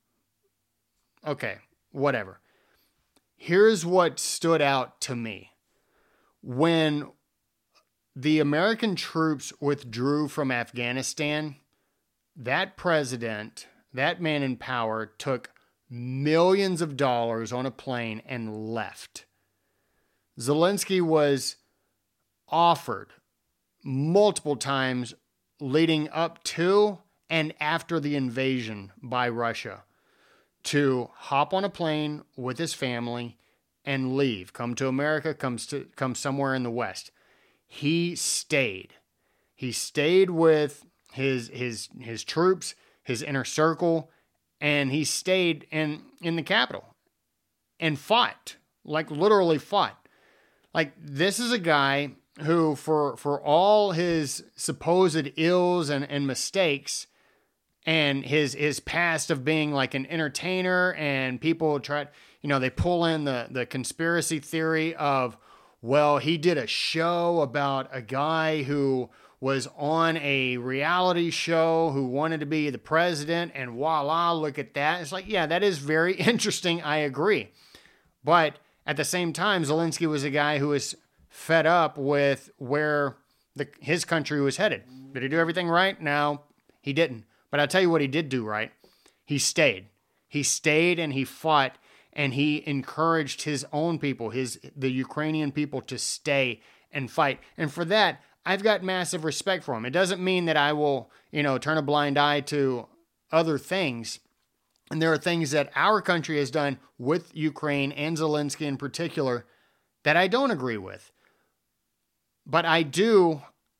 Okay, whatever. Here's what stood out to me. When the American troops withdrew from Afghanistan, that president, that man in power, took millions of dollars on a plane and left. Zelensky was offered multiple times leading up to and after the invasion by Russia to hop on a plane with his family and leave, come to America, comes to come somewhere in the West. He stayed. He stayed with his his his troops, his inner circle, and he stayed in in the capital and fought, like literally fought. Like, this is a guy who, for for all his supposed ills and, and mistakes, and his his past of being like an entertainer, and people try, you know, they pull in the, the conspiracy theory of, well, he did a show about a guy who was on a reality show who wanted to be the president, and voila, look at that. It's like, yeah, that is very interesting. I agree. But at the same time, Zelensky was a guy who was fed up with where the, his country was headed. Did he do everything right? No, he didn't. But I'll tell you what he did do right. He stayed. He stayed and he fought. and he encouraged his own people, his the Ukrainian people, to stay and fight. And for that, I've got massive respect for him. It doesn't mean that I will, you know, turn a blind eye to other things. And there are things that our country has done with Ukraine and Zelensky in particular that I don't agree with. But I do,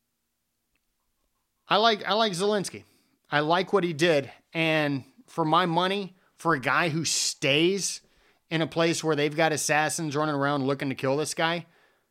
I like I like Zelensky. I like what he did. And for my money, for a guy who stays in a place where they've got assassins running around looking to kill this guy,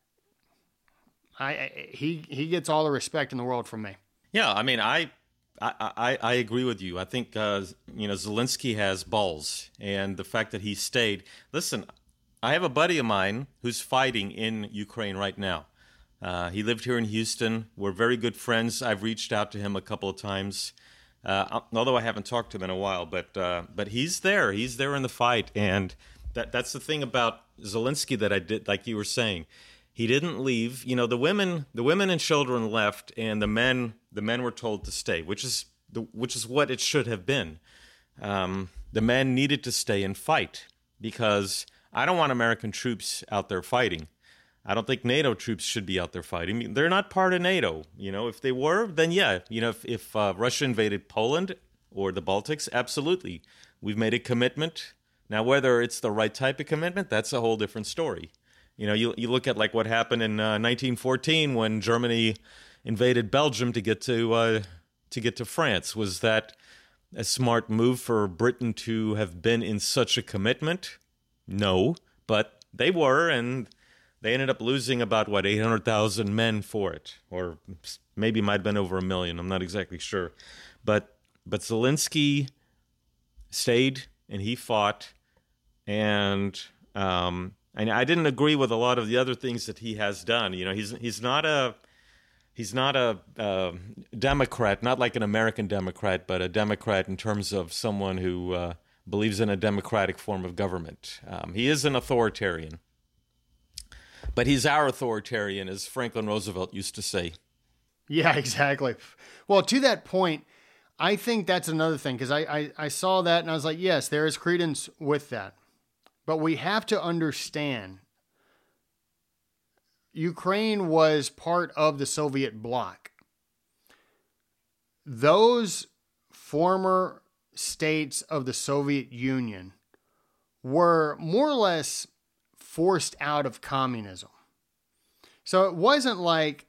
I he he gets all the respect in the world from me. Yeah, I mean, I I, I, I agree with you. I think uh, you know Zelensky has balls, and the fact that he stayed. Listen, I have a buddy of mine who's fighting in Ukraine right now. Uh, he lived here in Houston. We're very good friends. I've reached out to him a couple of times, uh, although I haven't talked to him in a while. But uh, but he's there. He's there in the fight, and that that's the thing about Zelensky that I did, like you were saying. He didn't leave. You know, the women, the women and children left, and the men, the men were told to stay, which is the, which is what it should have been. Um, the men needed to stay and fight because I don't want American troops out there fighting. I don't think NATO troops should be out there fighting. They're not part of NATO. You know, if they were, then yeah. You know, if, if uh, Russia invaded Poland or the Baltics, absolutely. We've made a commitment. Now, whether it's the right type of commitment, that's a whole different story. You know, you you look at like what happened in uh, nineteen fourteen when Germany invaded Belgium to get to uh, to get to France. Was that a smart move for Britain to have been in such a commitment? No, but they were, and they ended up losing about, what, eight hundred thousand men for it. Or maybe it might have been over a million. I'm not exactly sure. But but Zelensky stayed, and he fought. And um, and I didn't agree with a lot of the other things that he has done. You know, he's he's not a... He's not a uh, Democrat, not like an American Democrat, but a Democrat in terms of someone who uh, believes in a democratic form of government. Um, he is an authoritarian. But he's our authoritarian, as Franklin Roosevelt used to say. Yeah, exactly. Well, to that point, I think that's another thing, because I, I, I saw that and I was like, yes, there is credence with that. But we have to understand Ukraine was part of the Soviet bloc. Those former states of the Soviet Union were more or less forced out of communism. So it wasn't like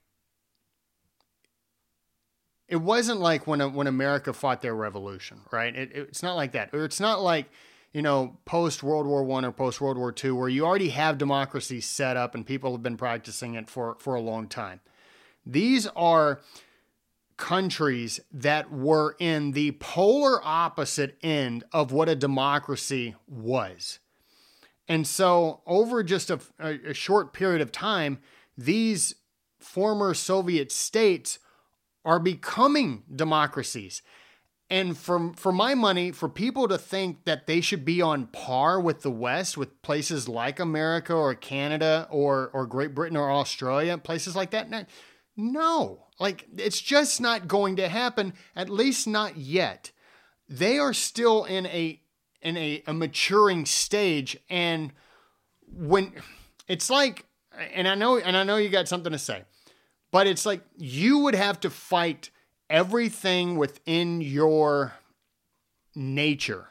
it wasn't like when when America fought their revolution, right? It, it's not like that. Or it's not like, you know, post World War One or post World War Two, where you already have democracy set up and people have been practicing it for, for a long time. These are countries that were in the polar opposite end of what a democracy was. And so over just a, a short period of time, these former Soviet states are becoming democracies. And for, for my money, for people to think that they should be on par with the West, with places like America or Canada or, or Great Britain or Australia, places like that, no, no, like it's just not going to happen, at least not yet. They are still in a in a, a maturing stage, and when it's like, and I know, and I know you got something to say, but it's like you would have to fight everything within your nature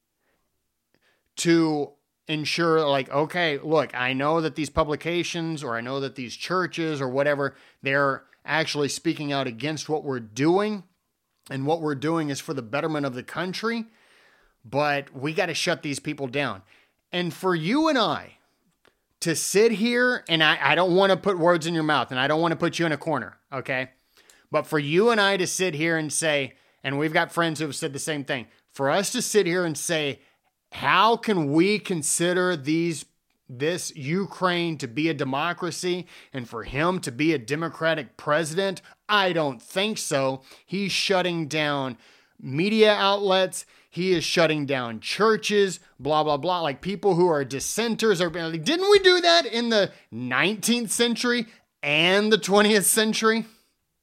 to ensure, like, okay, look, I know that these publications or I know that these churches or whatever, they're actually speaking out against what we're doing, and what we're doing is for the betterment of the country, but we got to shut these people down. And for you and I to sit here, and I, I don't want to put words in your mouth, and I don't want to put you in a corner, okay? But for you and I to sit here and say, and we've got friends who have said the same thing, for us to sit here and say, how can we consider these this Ukraine to be a democracy and for him to be a democratic president? I don't think so. He's shutting down media outlets. He is shutting down churches, blah, blah, blah. Like people who are dissenters are like, didn't we do that in the nineteenth century and the twentieth century?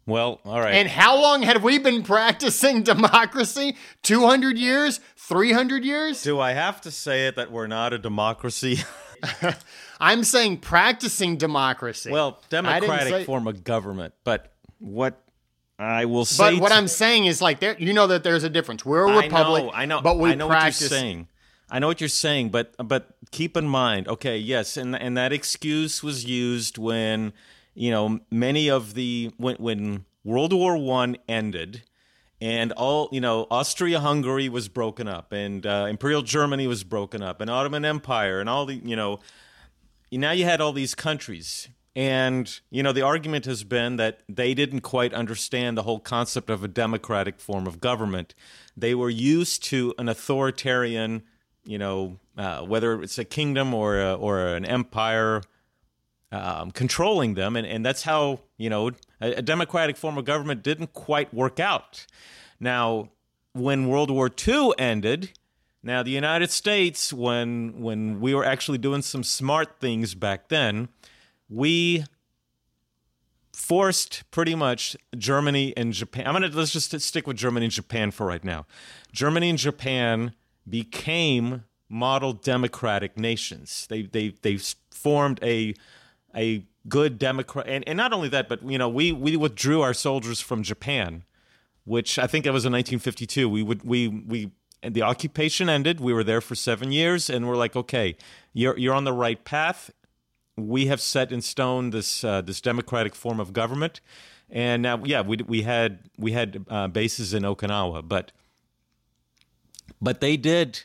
Well, all right. And how long had we been practicing democracy? two hundred years? three hundred years? Do I have to say it that we're not a democracy? I'm saying practicing democracy. Well, democratic say- form of government. But what I will say... But what to- I'm saying is, like, there, you know that there's a difference. We're a republic, I know, I know, but we I know practice... what you're saying. I know what you're saying, but but keep in mind, okay, yes, and and that excuse was used when, you know, many of the when when World War One ended, and all you know, Austria-Hungary was broken up, and uh, Imperial Germany was broken up, and Ottoman Empire, and all the you know, now you had all these countries, and you know, the argument has been that they didn't quite understand the whole concept of a democratic form of government. They were used to an authoritarian. You know, uh, whether it's a kingdom or a, or an empire um, controlling them, and, and that's how you know a, a democratic form of government didn't quite work out. Now, when World War Two ended, now the United States, when when we were actually doing some smart things back then, we forced pretty much Germany and Japan. I'm gonna let's just stick with Germany and Japan for right now. Germany and Japan became model democratic nations. They they they formed a a good democrat, and, and not only that, but you know we we withdrew our soldiers from Japan, which I think it was in nineteen fifty-two. We would we we and the occupation ended. We were there for seven years, and we're like, okay, you're you're on the right path. We have set in stone this uh, this democratic form of government, and now yeah, we we had we had uh, bases in Okinawa, but. But they did,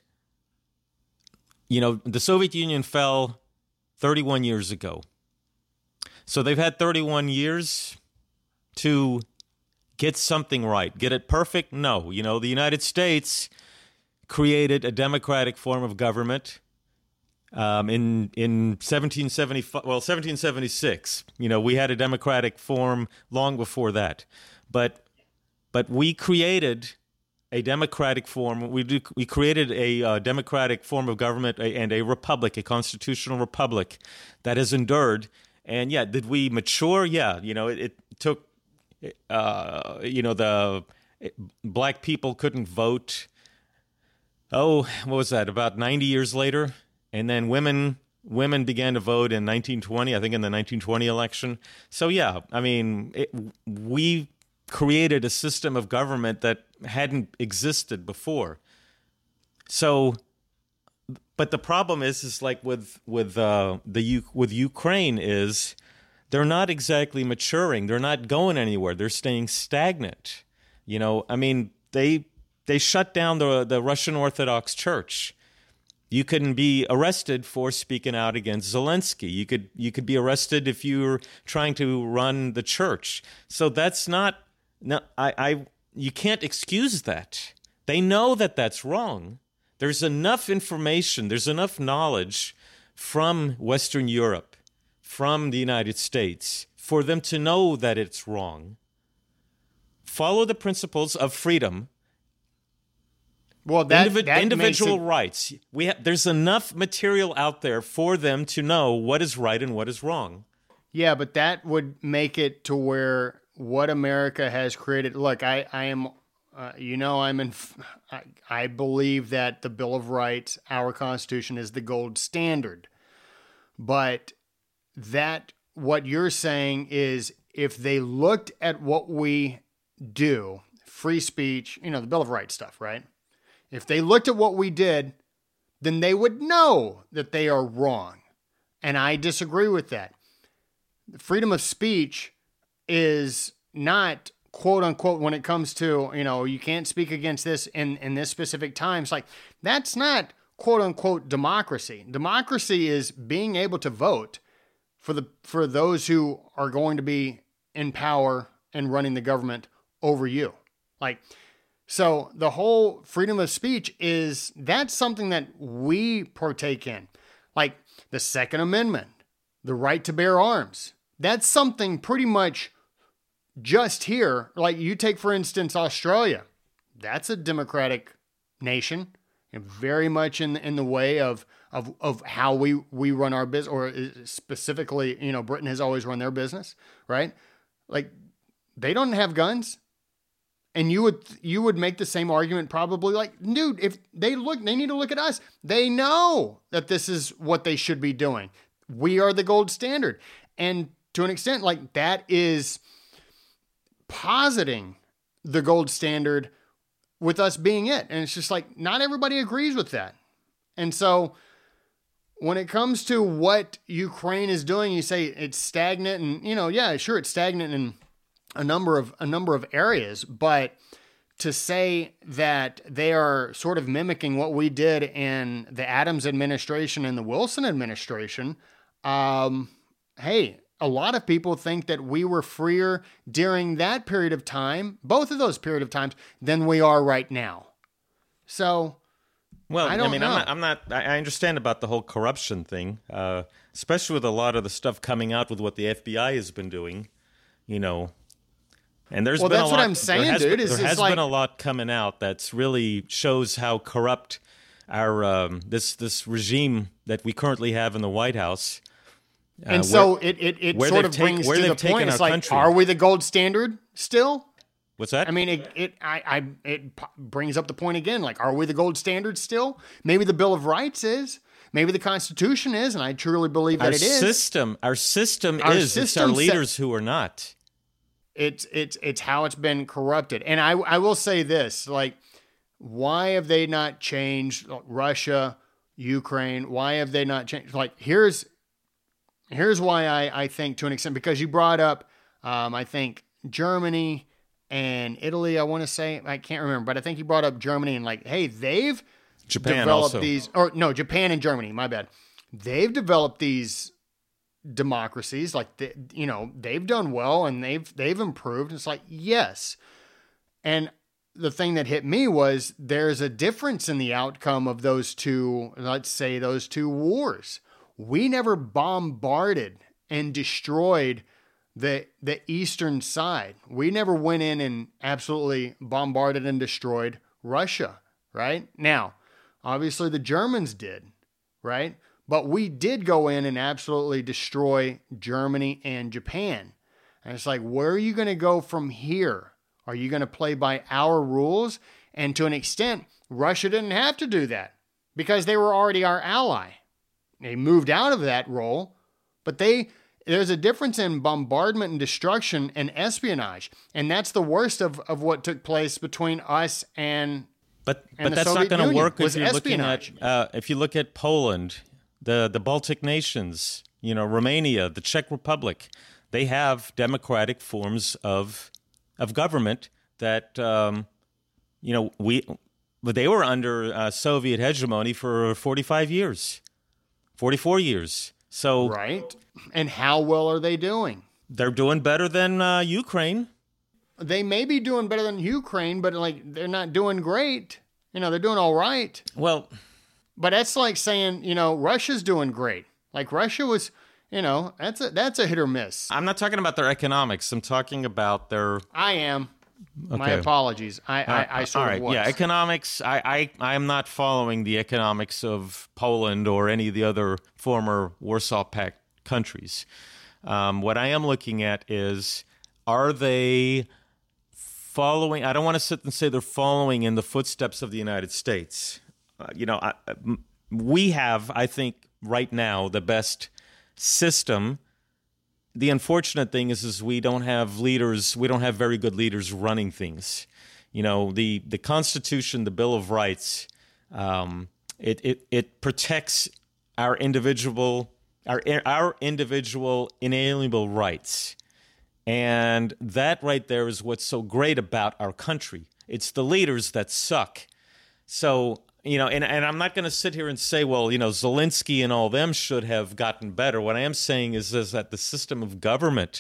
you know, the Soviet Union fell thirty-one years ago. So they've had thirty-one years to get something right. Get it perfect? No. You know, the United States created a democratic form of government um, in in seventeen seventy-five, well, seventeen seventy-six. You know, we had a democratic form long before that. But but we created a democratic form. We do, we created a uh, democratic form of government a, and a republic, a constitutional republic that has endured. And yeah, did we mature? Yeah, you know, it, it took, uh, you know, the it, black people couldn't vote. Oh, what was that? About ninety years later, and then women women began to vote in nineteen twenty. I think in the nineteen twenty election. So yeah, I mean, it, we created a system of government that hadn't existed before. So, but the problem is, is like with with uh, the U- with Ukraine is they're not exactly maturing. They're not going anywhere. They're staying stagnant. You know, I mean, they they shut down the the Russian Orthodox Church. You couldn't be arrested for speaking out against Zelensky. You could you could be arrested if you were trying to run the church. So that's not. No, I, I, you can't excuse that. They know that that's wrong. There's enough information, there's enough knowledge from Western Europe, from the United States, for them to know that it's wrong. Follow the principles of freedom. Well, that, Individ- that individual makes it, rights. We ha- there's enough material out there for them to know what is right and what is wrong. Yeah, but that would make it to where what America has created. Look, I, I am, uh, you know, I'm in, I, I believe that the Bill of Rights, our Constitution, is the gold standard. But that, what you're saying is if they looked at what we do, free speech, you know, the Bill of Rights stuff, right? If they looked at what we did, then they would know that they are wrong. And I disagree with that. Freedom of speech is not quote unquote when it comes to, you know, you can't speak against this in, in this specific times. Like that's not quote unquote democracy. Democracy is being able to vote for the, for those who are going to be in power and running the government over you. Like, so the whole freedom of speech is, that's something that we partake in. Like the Second Amendment, the right to bear arms. That's something pretty much just here. Like you take, for instance, Australia. That's a democratic nation, and very much in in the way of of of how we we run our business, or specifically, you know, Britain has always run their business, right? Like they don't have guns. And you would you would make the same argument probably like, dude, if they look, they need to look at us. They know that this is what they should be doing. We are the gold standard. And to an extent, like that is positing the gold standard with us being it. And it's just like, not everybody agrees with that. And so when it comes to what Ukraine is doing, you say it's stagnant and, you know, yeah, sure, it's stagnant in a number of a number of areas, but to say that they are sort of mimicking what we did in the Adams administration and the Wilson administration, um, hey, a lot of people think that we were freer during that period of time, both of those period of times, than we are right now. So, well, I, don't I mean, know. I'm not. I'm not. I understand about the whole corruption thing, uh, especially with a lot of the stuff coming out with what the F B I has been doing. You know. And there's well, been that's a lot, what I'm saying, there has dude. Been, is there has like, been a lot coming out that's really shows how corrupt our um, this this regime that we currently have in the White House. Uh, and so where, it it, it where sort of take, brings where to they've the point. taken It's our like, country. are we the gold standard still? What's that? I mean, it it I, I it p- brings up the point again. Like, are we the gold standard still? Maybe the Bill of Rights is. Maybe the Constitution is, and I truly believe that our it is. System, our system Our is. It's our system leaders set- who are not. It's it's it's how it's been corrupted. And I I will say this, like, why have they not changed Russia, Ukraine? Why have they not changed? Like, here's here's why I, I think to an extent, because you brought up um, I think Germany and Italy, I want to say, I can't remember, but I think you brought up Germany and like, hey, they've Japan developed also. these, or no, Japan and Germany, my bad. They've developed these democracies, like, the, you know, they've done well and they've they've improved. It's like, yes. And the thing that hit me was there's a difference in the outcome of those two, let's say those two wars. We never bombarded and destroyed the the eastern side. We never went in and absolutely bombarded and destroyed Russia, right? Now, obviously the Germans did, right? But we did go in and absolutely destroy Germany and Japan. And it's like, where are you going to go from here? Are you going to play by our rules? And to an extent, Russia didn't have to do that because they were already our ally. They moved out of that role, but they there's a difference in bombardment and destruction and espionage. And that's the worst of, of what took place between us and But and but the that's Soviet not going to Union work was if you're looking espionage. at uh, if you look at Poland, the the Baltic nations, you know, Romania, the Czech Republic. They have democratic forms of of government that um, you know we but they were under uh, Soviet hegemony for forty-five years, forty-four years. So right. And how well are they doing? they're doing better than uh, Ukraine. They may be doing better than Ukraine, but like they're not doing great. You know, they're doing all right. Well, But that's like saying, you know, Russia's doing great. Like Russia was, you know, that's a that's a hit or miss. I'm not talking about their economics. I'm talking about their I am. My Okay. apologies. I I, I sort All of right. was. Yeah, economics. I, I, I am not following the economics of Poland or any of the other former Warsaw Pact countries. Um, what I am looking at is, are they following? I don't want to sit and say they're following in the footsteps of the United States. Uh, you know, I, m- we have, I think, right now the best system. The unfortunate thing is, is we don't have leaders. We don't have very good leaders running things. You know, the the Constitution, the Bill of Rights, um, it it it protects our individual our our individual inalienable rights, and that right there is what's so great about our country. It's the leaders that suck. So. You know, and, and I'm not going to sit here and say, well, you know, Zelensky and all them should have gotten better. What I am saying is, is that the system of government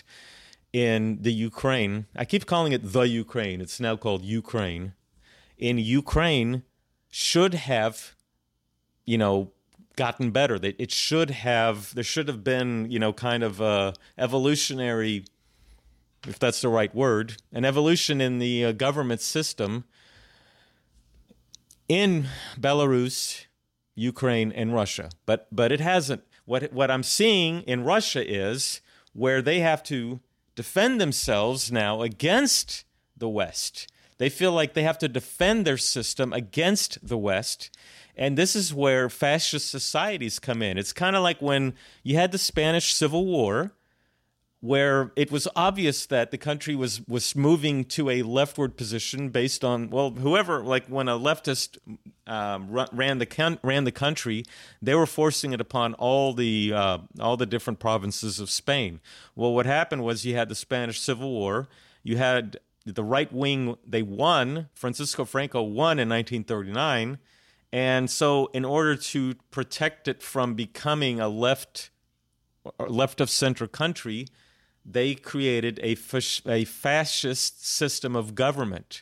in the Ukraine, I keep calling it the Ukraine, it's now called Ukraine, in Ukraine should have, you know, gotten better. That it should have, there should have been, you know, kind of a evolutionary, if that's the right word, an evolution in the uh, government system in Belarus, Ukraine, and Russia. But but it hasn't. What what I'm seeing in Russia is where they have to defend themselves now against the West. They feel like they have to defend their system against the West. And this is where fascist societies come in. It's kind of like when you had the Spanish Civil War, where it was obvious that the country was, was moving to a leftward position based on, well, whoever, like when a leftist um, ran the ran the country, they were forcing it upon all the uh, all the different provinces of Spain. Well, what happened was you had the Spanish Civil War, you had the right wing, they won, Francisco Franco won in nineteen thirty-nine, and so in order to protect it from becoming a left, left of center country, they created a, a fascist system of government.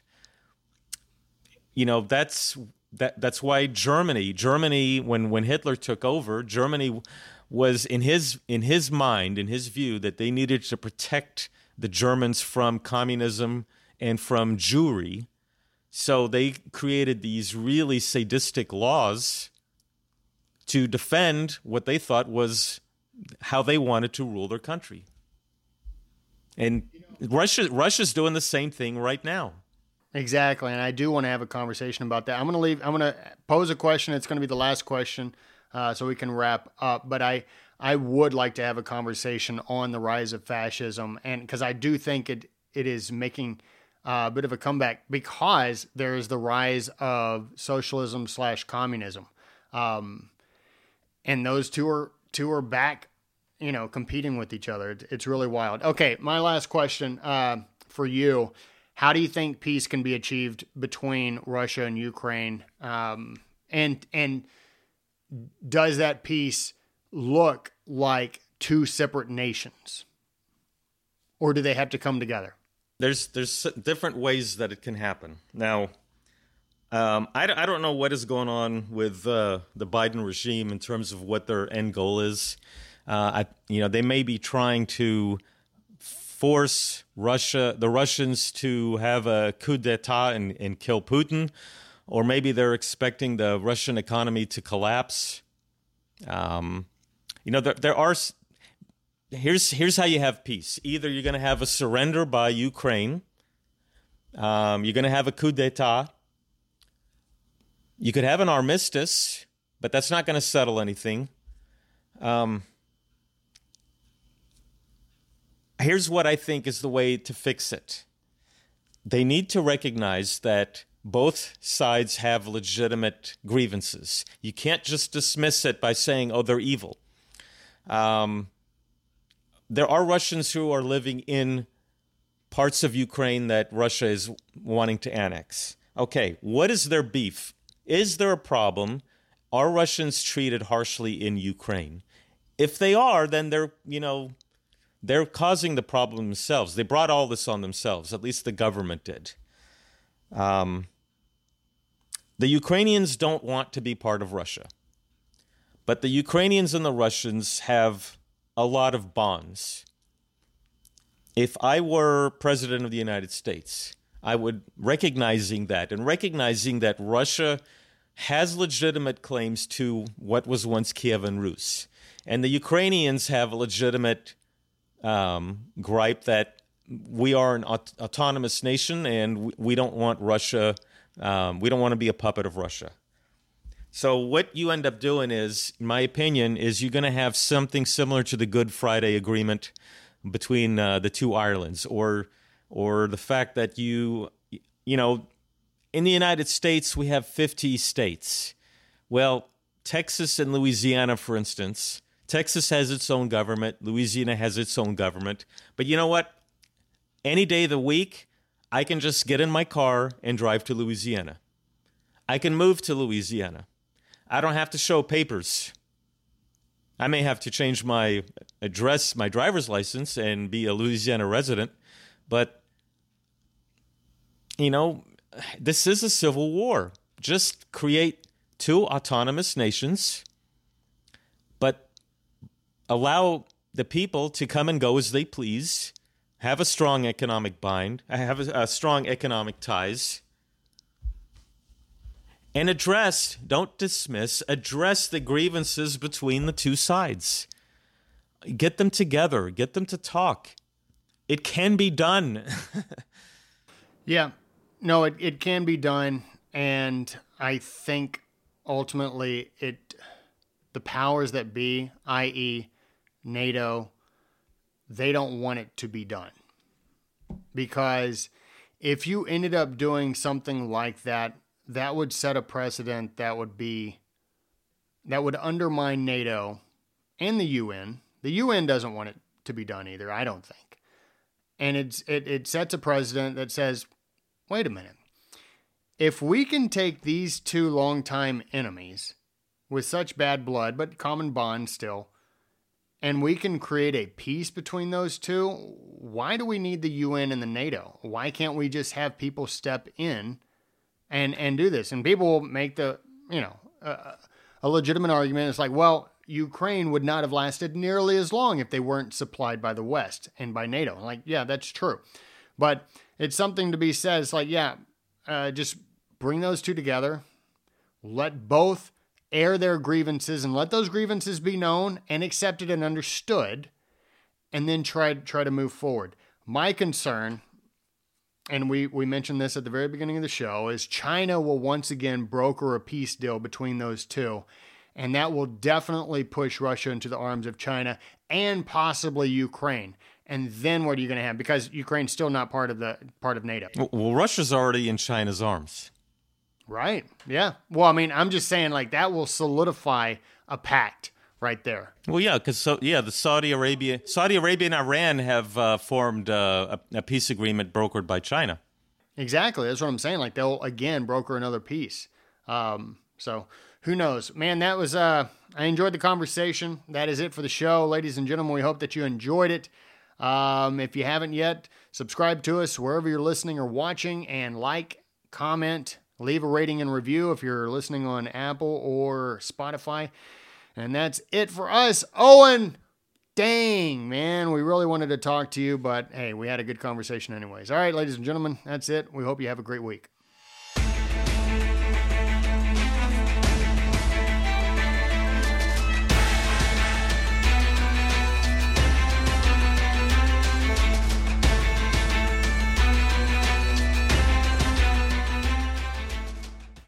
You know, that's that that's why Germany, Germany, when, when Hitler took over, Germany was in his in his mind, in his view, that they needed to protect the Germans from communism and from Jewry. So they created these really sadistic laws to defend what they thought was how they wanted to rule their country. And Russia Russia's doing the same thing right now. Exactly, and I do want to have a conversation about that. I'm going to leave. I'm going to pose a question. It's going to be the last question, uh, so we can wrap up. But I, I would like to have a conversation on the rise of fascism, and because I do think it it is making uh, a bit of a comeback because there is the rise of socialism slash communism, um, and those two are two are back, you know, competing with each other. It's really wild. Okay, my last question uh, for you. How do you think peace can be achieved between Russia and Ukraine? Um, and and does that peace look like two separate nations? Or do they have to come together? There's there's different ways that it can happen. Now, um, I, I don't know what is going on with uh, the Biden regime in terms of what their end goal is. Uh, I, you know, they may be trying to force Russia, the Russians, to have a coup d'état and, and kill Putin, or maybe they're expecting the Russian economy to collapse. Um, you know, there, there are. Here's here's how you have peace. Either you're going to have a surrender by Ukraine, um, you're going to have a coup d'état. You could have an armistice, but that's not going to settle anything. Um, here's what I think is the way to fix it. They need to recognize that both sides have legitimate grievances. You can't just dismiss it by saying, oh, they're evil. Um, there are Russians who are living in parts of Ukraine that Russia is wanting to annex. Okay, what is their beef? Is there a problem? Are Russians treated harshly in Ukraine? If they are, then they're, you know, they're causing the problem themselves. They brought all this on themselves. At least the government did. Um, the Ukrainians don't want to be part of Russia. But the Ukrainians and the Russians have a lot of bonds. If I were president of the United States, I would, recognizing that, and recognizing that Russia has legitimate claims to what was once Kievan Rus, and the Ukrainians have a legitimate um, gripe that we are an aut- autonomous nation and we, we don't want Russia, um, we don't want to be a puppet of Russia. So what you end up doing is, in my opinion, is you're going to have something similar to the Good Friday Agreement between uh, the two Irelands, or or the fact that you, you know, in the United States, we have fifty states. Well, Texas and Louisiana, for instance, Texas has its own government, Louisiana has its own government. But you know what? Any day of the week, I can just get in my car and drive to Louisiana. I can move to Louisiana. I don't have to show papers. I may have to change my address, my driver's license, and be a Louisiana resident. But, you know, this is a civil war. Just create two autonomous nations, but allow the people to come and go as they please, have a strong economic bind, have a, a strong economic ties, and address, don't dismiss, address the grievances between the two sides. Get them together, get them to talk. it can be done. Yeah, no, it, it can be done. And I think ultimately it, the powers that be, that is. NATO, they don't want it to be done. Because if you ended up doing something like that, that would set a precedent that would be, that would undermine NATO and the U N. The U N doesn't want it to be done either, I don't think. And it's it, it sets a precedent that says, wait a minute. If we can take these two longtime enemies with such bad blood, but common bond still, and we can create a peace between those two, why do we need the U N and the NATO? Why can't we just have people step in and and do this? And people will make the, you know, uh, a legitimate argument. It's like, well, Ukraine would not have lasted nearly as long if they weren't supplied by the West and by NATO. Like, yeah, that's true. But it's something to be said. It's like, yeah, uh, just bring those two together. Let both air their grievances and let those grievances be known and accepted and understood, and then try, try to move forward. My concern, and we, we mentioned this at the very beginning of the show, is China will once again broker a peace deal between those two, and that will definitely push Russia into the arms of China and possibly Ukraine. And then what are you going to have? Because Ukraine's still not part of the part of NATO. Well, Russia's already in China's arms. Right. Yeah. Well, I mean, I'm just saying, like, that will solidify a pact right there. Well, yeah, because so yeah, the Saudi Arabia, Saudi Arabia and Iran have uh, formed uh, a, a peace agreement brokered by China. Exactly. That's what I'm saying. Like, they'll again broker another peace. Um, so who knows, man? That was. Uh, I enjoyed the conversation. That is it for the show, ladies and gentlemen. We hope that you enjoyed it. Um, if you haven't yet, subscribe to us wherever you're listening or watching, and like, comment. Leave a rating and review if you're listening on Apple or Spotify. And that's it for us. Owen, dang, man, we really wanted to talk to you, but hey, we had a good conversation anyways. All right, ladies and gentlemen, that's it. We hope you have a great week.